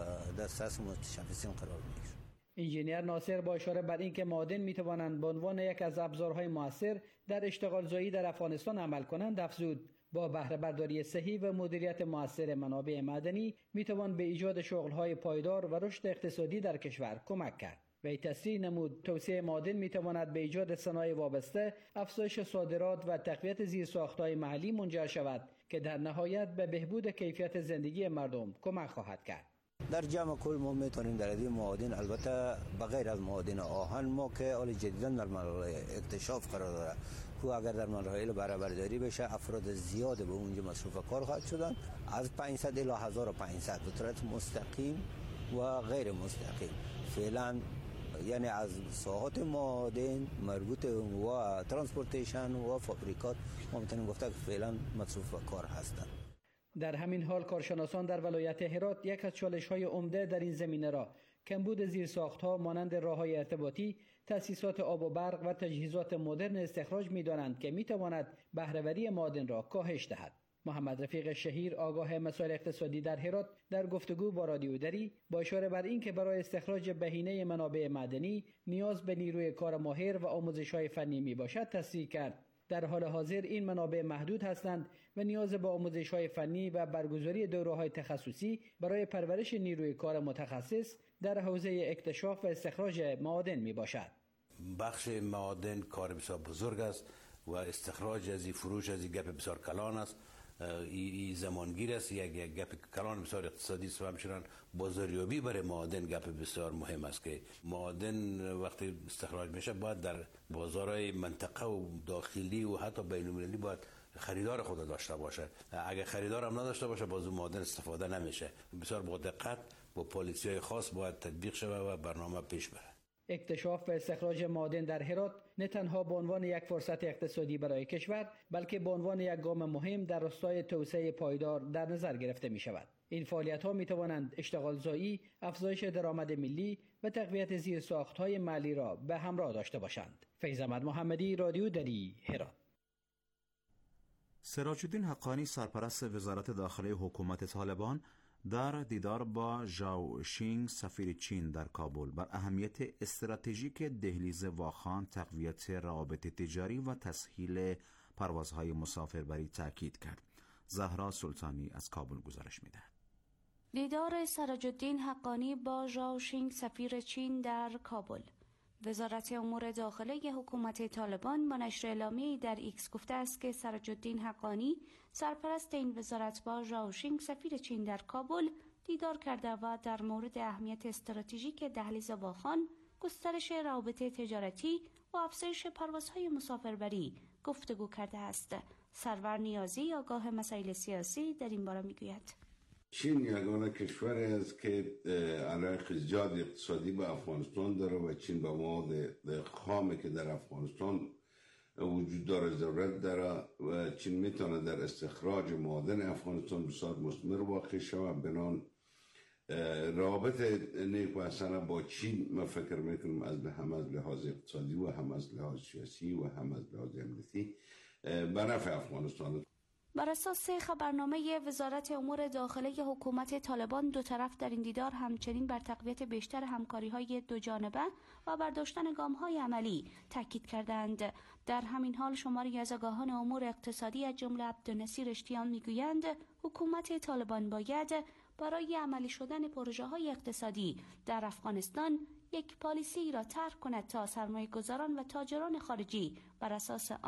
دسترس متشبثین قرار میگیره. انجینیر ناصر با اشاره بر اینکه معادن میتوانند به عنوان یک از ابزارهای موثر در اشتغال زایی در افغانستان عمل کنند افزود با بهره برداری صحیح و مدیریت موثر منابع معدنی میتوان به ایجاد شغل‌های پایدار و رشد اقتصادی در کشور کمک کرد. وی تصریح نمود توسعه معادن میتواند به ایجاد صنایع وابسته، افزایش صادرات و تقویت زیرساخت‌های محلی منجر شود که در نهایت به بهبود کیفیت زندگی مردم کمک خواهد کرد. در جمع کل ما میتونیم در این معادن، البته بغیر از معادن آهن ما که حال جدیداً در مرحله اکتشاف قرار داره که اگر در مرحله بهره برداری بشه افراد زیاد به اونجا مصروف کار خواهد شدن، از پانصد الی هزار و پانصد به صورت مستقیم و غیر مستقیم. فعلا یعنی از ساحات معادن مربوط و ترانسپورتیشن و فابریکات ما میتونیم گفت که فعلا مصروف کار هستند. در همین حال کارشناسان در ولایت هرات یک از چالش‌های عمده در این زمینه را کمبود زیرساخت‌ها مانند راه‌های ارتباطی، تأسیسات آب و برق و تجهیزات مدرن استخراج می‌دانند که می‌تواند بهره‌وری معادن را کاهش دهد. محمد رفیق شهیر آگاه مسائل اقتصادی در هرات در گفتگو با رادیو دری با اشاره بر این که برای استخراج بهینه منابع معدنی نیاز به نیروی کار ماهر و آموزش‌های فنی میباشد تصریح کرد. در حال حاضر این منابع محدود هستند و نیاز به آموزش‌های فنی و برگزاری دوره‌های تخصصی برای پرورش نیروی کار متخصص در حوزه اکتشاف و استخراج معادن میباشد. بخش معادن کار بسیار بزرگ است و استخراج از این فروش از این گپ بسیار کلان است. ای زمانگیر است، یک یک گپ کلان بسیار اقتصادی است و همچنان بازاریابی برای معادن گپ بسیار مهم است که معادن وقتی استخراج میشه باید در بازارهای منطقه و داخلی و حتی بین‌المللی باید خریدار خود داشته باشه. اگر خریدار هم نداشته باشه باز معادن استفاده نمیشه. بسیار با دقت با پالیسی‌های خاص باید تطبیق شود و برنامه پیش بره. اکتشاف و استخراج معادن در هرات نه تنها به عنوان یک فرصت اقتصادی برای کشور بلکه به عنوان یک گام مهم در راستای توسعه پایدار در نظر گرفته می شود. این فعالیت‌ها می توانند اشتغال زایی، افزایش درآمد ملی و تقویت زیرساخت‌های محلی را به همراه داشته باشند. فیض احمد محمدی، رادیو دری، هرات. سراج الدین حقانی سرپرست وزارت داخلی حکومت طالبان در دیدار با ژائو شینگ سفیر چین در کابل بر اهمیت استراتژیک دهلیز واخان، تقویت روابط تجاری و تسهیل پروازهای مسافربری تاکید کرد. زهرا سلطانی از کابل گزارش می‌دهد. دیدار سراج الدین حقانی با ژائو شینگ سفیر چین در کابل. وزارت امور داخلی حکومت طالبان با نشر اعلامیه‌ای در ایکس گفته است که سراج الدین حقانی سرپرست این وزارت با ژائو شینگ سفیر چین در کابل دیدار کرده و در مورد اهمیت استراتژیک دهلیز واخان، گسترش روابط تجارتی و افزایش پروازهای مسافربری گفتگو کرده است. سرور نیازی آگاه مسائل سیاسی در این باره میگوید: چین یگانه کشوری است که علاقه زیاد اقتصادی به افغانستان داره و چین به مواد خامی که در افغانستان وجود داره ضرورت داره و چین میتونه در استخراج معادن افغانستان بسیار مستمر واقع شود. بنان روابط نیک و حسنه با چین ما فکر میکنم از هم از لحاظ اقتصادی و هم از لحاظ سیاسی و هم از لحاظ امنیتی به نفع افغانستان. بر اساس خبرنامه وزارت امور داخلی حکومت طالبان، دو طرف در این دیدار همچنین بر تقویت بیشتر همکاری‌های دو جانبه و برداشتن گام‌های عملی تاکید کردند. در همین حال شماری از آگاهان امور اقتصادی از جمله عبدالنصیر اشتیان میگویند حکومت طالبان باید برای عملی شدن پروژه‌های اقتصادی در افغانستان یک پالیسی را طرح کند تا سرمایه‌گذاران و تاجران خارجی بر اساس آن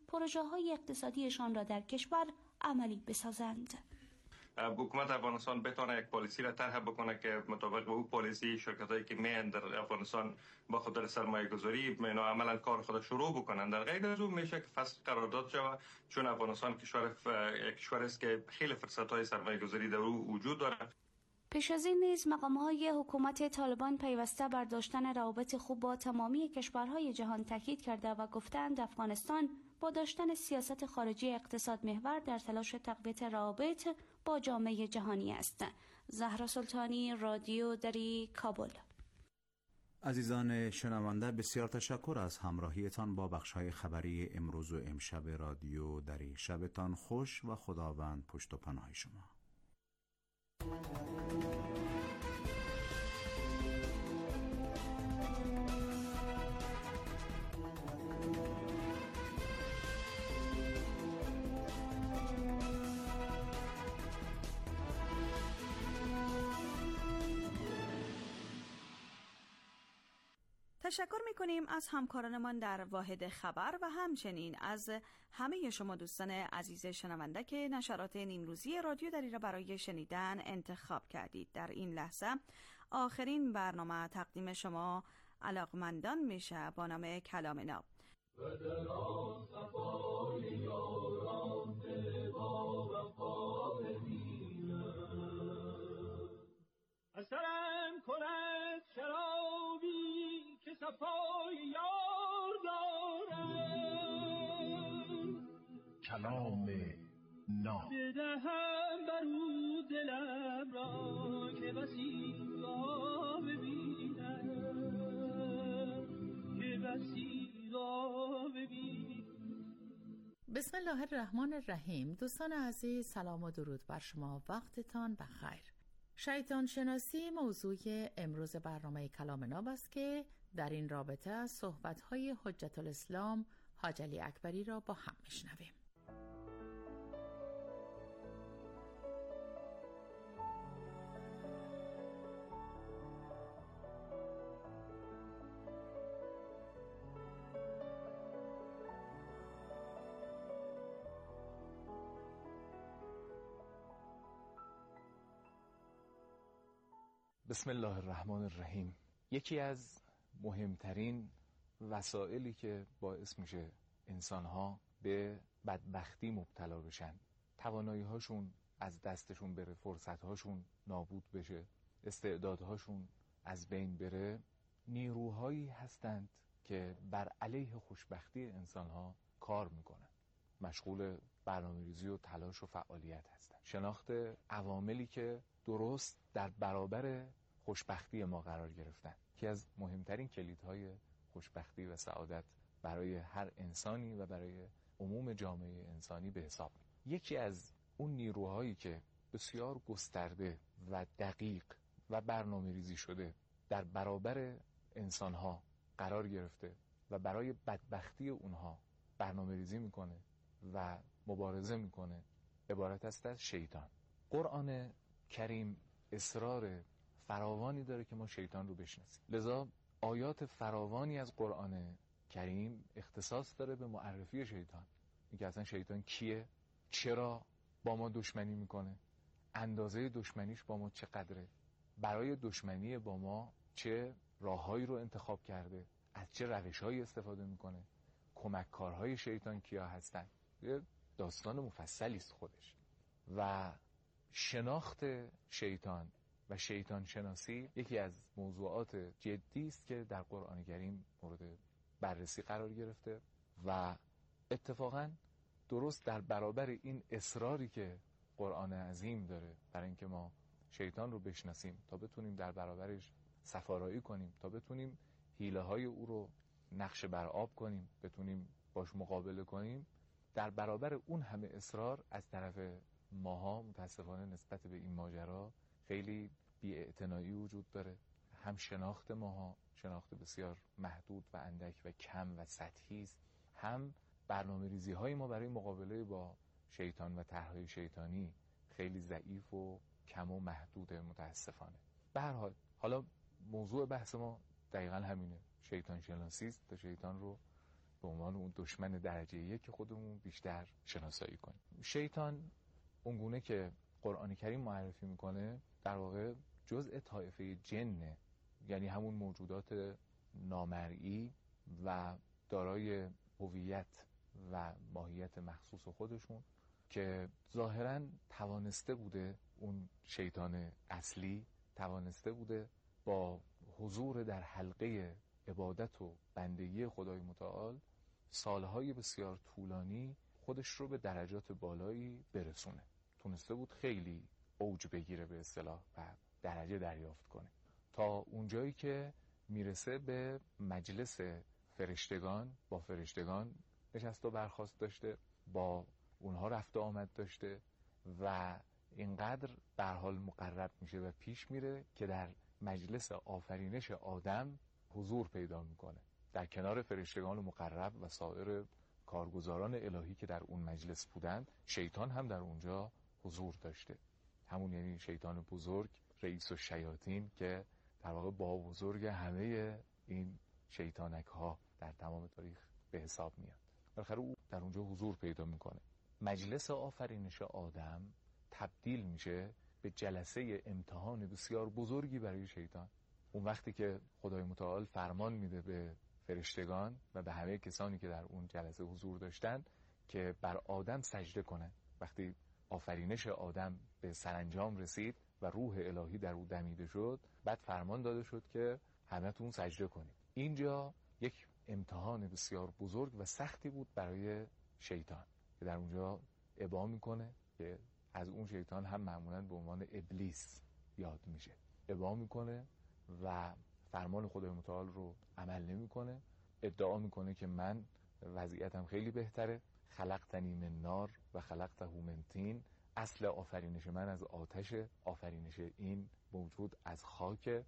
پروژه های اقتصادیشان را در کشور عملی بسازند. حکومت افغانستان بتونه یک پالیسی را طرح بکنه که مطابق با اون پالیسی شرکتایی که میان در افغانستان با خاطر سرمایه گذاری اینا عملا کار خود شروع بکنن. در غیر از اون میشه که فصل قرارداد شود، چون افغانستان کشور ف... کشور است که خیلی فرصت های سرمایه گذاری در او وجود داره. پیش از این نیز مقام‌های حکومت طالبان پیوسته بر داشتن روابط خوب با تمامی کشورهای جهان تاکید کرده و گفتند افغانستان با داشتن سیاست خارجی اقتصاد محور در تلاش تقویت روابط با جامعه جهانی است. زهرا سلطانی، رادیو دری، کابل. عزیزان شنونده، بسیار تشکر از همراهیتان با بخش‌های خبری امروز و امشب رادیو دری. شبتان خوش و خداوند پشت و پناه شما. تشکر می‌کنیم از همکارانمان در واحد خبر و همچنین از همه شما دوستان عزیز شنونده که نشرات نیمروزی رادیو دری را برای شنیدن انتخاب کردید. در این لحظه آخرین برنامه تقدیم شما علاقمندان میشه با نام کلام ناب. اثرم کند شرابی که صفای یار دارم، کلام ناب. بدهم برو دلم را که بسی را ببینم، که بسی را ببینم. بسم الله الرحمن الرحیم. دوستان عزیز، سلام و درود بر شما، وقتتان بخیر. شیطان شناسی موضوع امروز برنامه کلام ناب است که در این رابطه از صحبت‌های حجت الاسلام حاج علی اکبری را با هم میشنویم. بسم الله الرحمن الرحیم. یکی از مهمترین وسائلی که باعث میشه انسانها به بدبختی مبتلا بشن، توانایی هاشون از دستشون بره، فرصت هاشون نابود بشه، استعدادهاشون از بین بره، نیروهایی هستند که بر علیه خوشبختی انسانها کار میکنن، مشغول برنامه‌ریزی و تلاش و فعالیت هستند. شناخت عواملی که درست در برابر خوشبختی ما قرار گرفتن که از مهمترین کلیدهای خوشبختی و سعادت برای هر انسانی و برای عموم جامعه انسانی به حساب میاد. یکی از اون نیروهایی که بسیار گسترده و دقیق و برنامه ریزی شده در برابر انسانها قرار گرفته و برای بدبختی اونها برنامه ریزی میکنه و مبارزه میکنه عبارت است از شیطان. قرآن کریم اصرار فراوانی داره که ما شیطان رو بشناسیم، لذا آیات فراوانی از قرآن کریم اختصاص داره به معرفی شیطان، اینکه اصلا شیطان کیه، چرا با ما دشمنی میکنه، اندازه دشمنیش با ما چقدره، برای دشمنی با ما چه راههایی رو انتخاب کرده، از چه روشهایی استفاده میکنه، کمککارهای شیطان کیا هستن. یه داستان مفصلی است خودش. و شناخت شیطان و شیطان شناسی یکی از موضوعات جدی است که در قرآن کریم مورد بررسی قرار گرفته و اتفاقاً درست در برابر این اصراری که قرآن عظیم داره برای اینکه ما شیطان رو بشناسیم تا بتونیم در برابرش صفارایی کنیم، تا بتونیم حیله های او رو نقش بر آب کنیم، بتونیم باش مقابله کنیم، در برابر اون همه اصرار از طرف ماها متاسفانه نسبت به این ماجرا خیلی بی‌اعتنایی وجود داره. هم شناخت ماها شناخت بسیار محدود و اندک و کم و سطحی است، هم برنامه ریزی های ما برای مقابله با شیطان و طرحهای شیطانی خیلی ضعیف و کم و محدود متاسفانه. به هر حال حالا موضوع بحث ما دقیقاً همینه، شیطان شناسی است تا شیطان رو به عنوان اون دشمن درجه یک که خودمون بیشتر شناسایی کنیم. شیطان اونگونه که قرآن کریم معرفی میکنه در واقع جزء طایفه جنه، یعنی همون موجودات نامرئی و دارای هویت و ماهیت مخصوص خودشون که ظاهراً توانسته بوده، اون شیطان اصلی توانسته بوده با حضور در حلقه عبادت و بندگی خدای متعال سالهای بسیار طولانی خودش رو به درجات بالایی برسونه. تونسته بود خیلی اوج بگیره به اصطلاح و درجه دریافت کنه تا اونجایی که میرسه به مجلس فرشتگان، با فرشتگان نشست و برخاست داشته، با اونها رفت و آمد داشته و اینقدر به هر حال مقرب میشه و پیش میره که در مجلس آفرینش آدم حضور پیدا میکنه در کنار فرشتگان مقرب و سایر کارگزاران الهی که در اون مجلس بودند. شیطان هم در اونجا حضور داشته، همون یعنی شیطان بزرگ، رئیس الشیاطین که در واقع با بزرگ همه این شیطانک ها در تمام تاریخ به حساب میاد. بالاخره او در اونجا حضور پیدا میکنه. مجلس آفرینش آدم تبدیل میشه به جلسه امتحان بسیار بزرگی برای شیطان. اون وقتی که خدای متعال فرمان میده به فرشتگان و به همه کسانی که در اون جلسه حضور داشتن که بر آدم سجده کنن، وقتی آفرینش آدم به سرانجام رسید و روح الهی در او دمیده شد، بعد فرمان داده شد که همتون سجده کنید. اینجا یک امتحان بسیار بزرگ و سختی بود برای شیطان که در اونجا ابا میکنه که از اون شیطان هم معمولاً به عنوان ابلیس یاد میشه. ابا میکنه و فرمان خدای متعال رو عمل نمیکنه. ادعا میکنه که من وضعیتم خیلی بهتره، خلقتنی من نار و خلقته من طین، اصل آفرینش من از آتش، آفرینش این موجود از خاک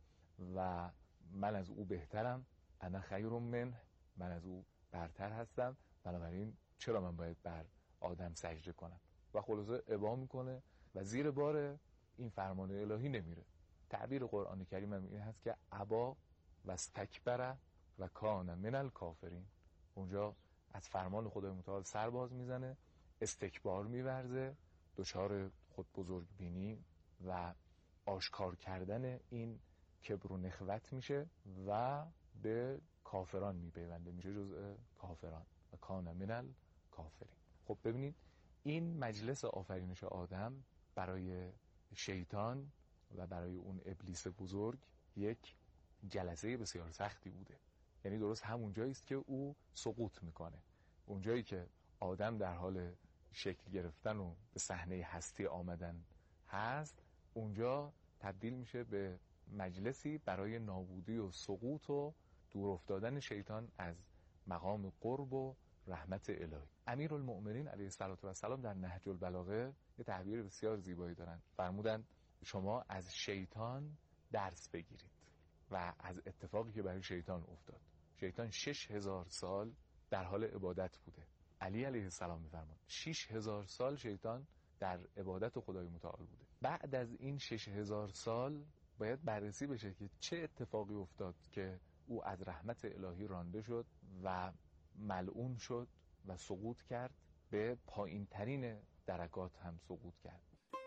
و من از او بهترم، انا خیر منه، من از او برتر هستم، بنابراین چرا من باید بر آدم سجده کنم؟ و خلاصه ابا میکنه و زیر بار این فرمان الهی نمیره. تعبیر قرآن کریم هم این هست که ابا و استکبر و کان من الکافرین. اونجا از فرمان خدای متعال سر باز میزنه، استکبار میورزه، دچار خود بزرگ بینی و آشکار کردن این کبر و نخوت میشه و به کافران میپیونده، میشه جزء کافران و کان من الکافرین. خب ببینید این مجلس آفرینش آدم برای شیطان و برای اون ابلیس بزرگ یک جلسه بسیار سختی بوده. یعنی درست همون جایی است که او سقوط میکنه، اون جایی که آدم در حال شکل گرفتن و به صحنه هستی آمدن هست، اونجا تبدیل میشه به مجلسی برای نابودی و سقوط و دور افتادن شیطان از مقام قرب و رحمت الهی. امیرالمؤمنین علیه السلام در نهج البلاغه یه تعبیر بسیار زیبایی دارن. فرمودن شما از شیطان درس بگیرید و از اتفاقی که برای شیطان افتاد. شیطان شش هزار سال در حال عبادت بوده. علی علیه السلام میفرمان شش هزار سال شیطان در عبادت خدای متعال بوده. بعد از این شش هزار سال باید بررسی بشه که چه اتفاقی افتاد که او از رحمت الهی رانده شد و ملعون شد و سقوط کرد، به پایین ترین درکات هم سقوط کرد.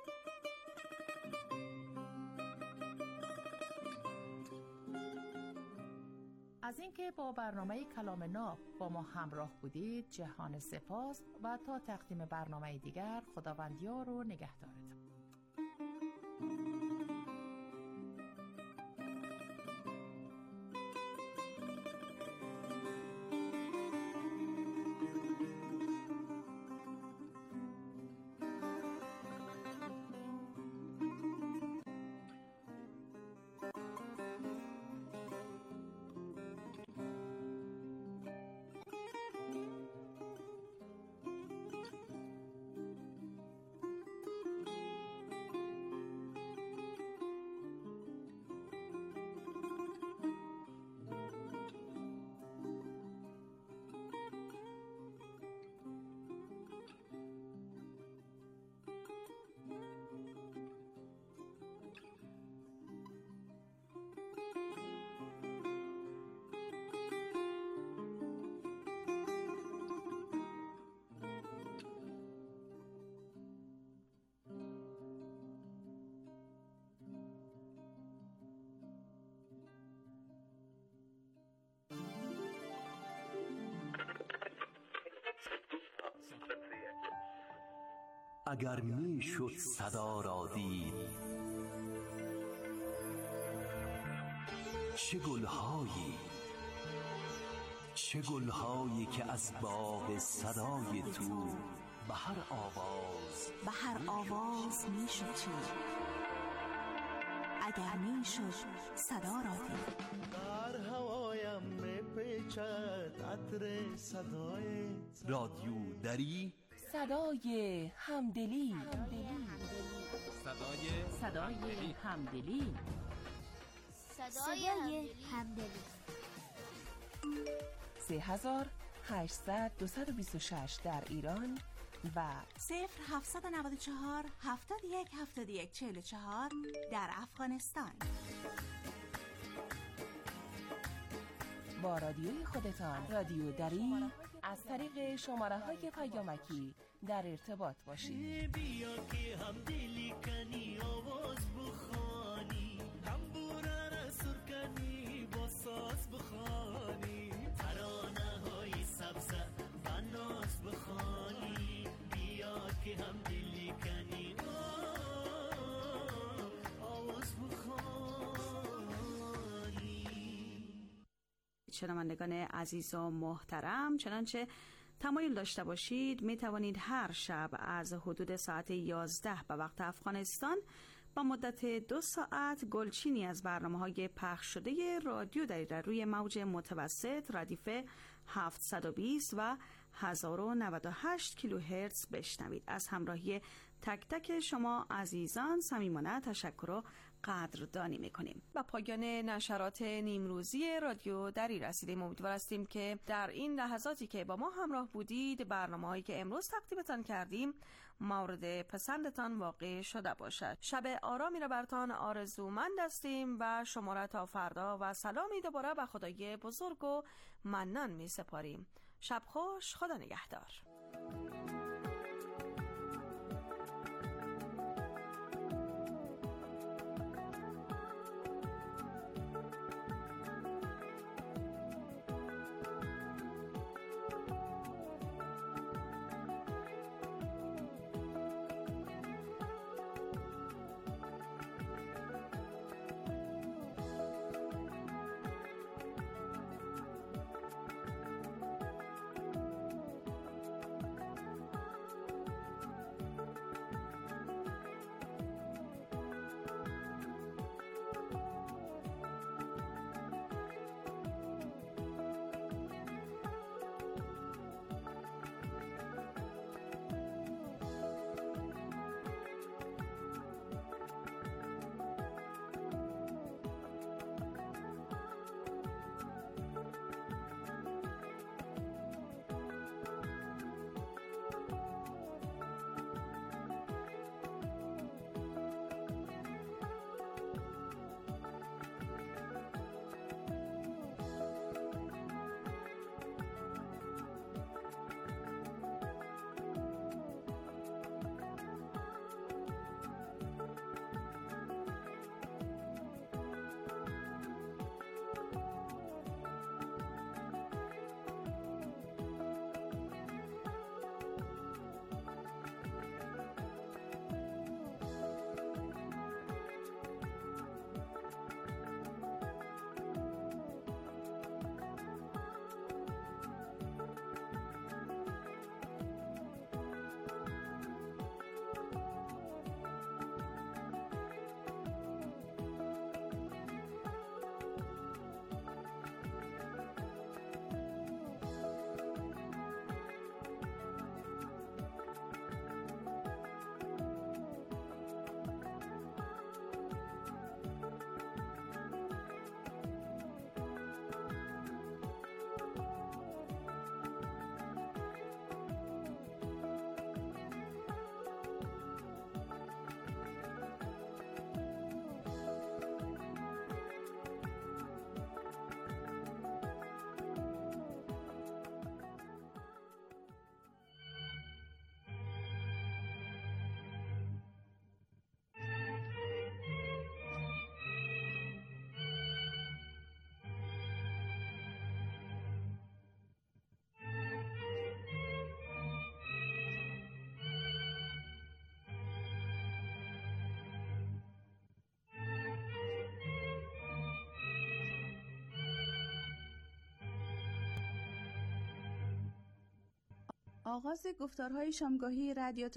از اینکه با برنامه کلام ناب با ما همراه بودید جهان سپاس و تا تقدیم برنامه دیگر خداوند یار و نگهدارتان. اگر می شد صدا را دید، چه گلهایی چه گلهایی که از باغ صدای تو به هر آواز به هر آواز می شد چی اگر می شد صدا را دید. در هوایم می پیچد عطر صدای رادیو دری، صدای همدلی، صدای صدای همدلی، صدای همدلی. سه هزار هشتصد دویست و بیست و شش در ایران و صفر هفتصد و نود و چهار هفتاد و یک هفتاد و یک چهل و چهار در افغانستان. با رادیوی خودتان رادیو دری از طریق شماره های پیامکی در ارتباط باشید. بیا که هم دلی کنی آواز بخوانی، هم بوره را سر کنی با ساز بخوانی، ترانه های سبزه بناز بخوانی. بیا که هم دلی کنی آواز بخوانی. شنوندگان عزیز و محترم، چنانچه تمایل داشته باشید می توانید هر شب از حدود ساعت یازده به وقت افغانستان با مدت دو ساعت گلچینی از برنامه‌های پخش شده رادیو دری را روی موج متوسط ردیف هفتصد و بیست و هزار و نود و هشت کیلوهرتز بشنوید. از همراهی تک تک شما عزیزان صمیمانه تشکر و قدردانی میکنیم. با پایان نشرات نیمروزی رادیو دری رسیدیم. امیدوار هستیم که در این لحظاتی که با ما همراه بودید برنامه‌هایی که امروز تقدیمتان کردیم مورد پسندتان واقع شده باشد. شب آرامی را برتان آرزومند هستیم و شما را تا فردا و سلامی دوباره به خدای بزرگ و منان می سپاریم. شب خوش، خدا نگهدار. آغاز گفتارهای شامگاهی رادیو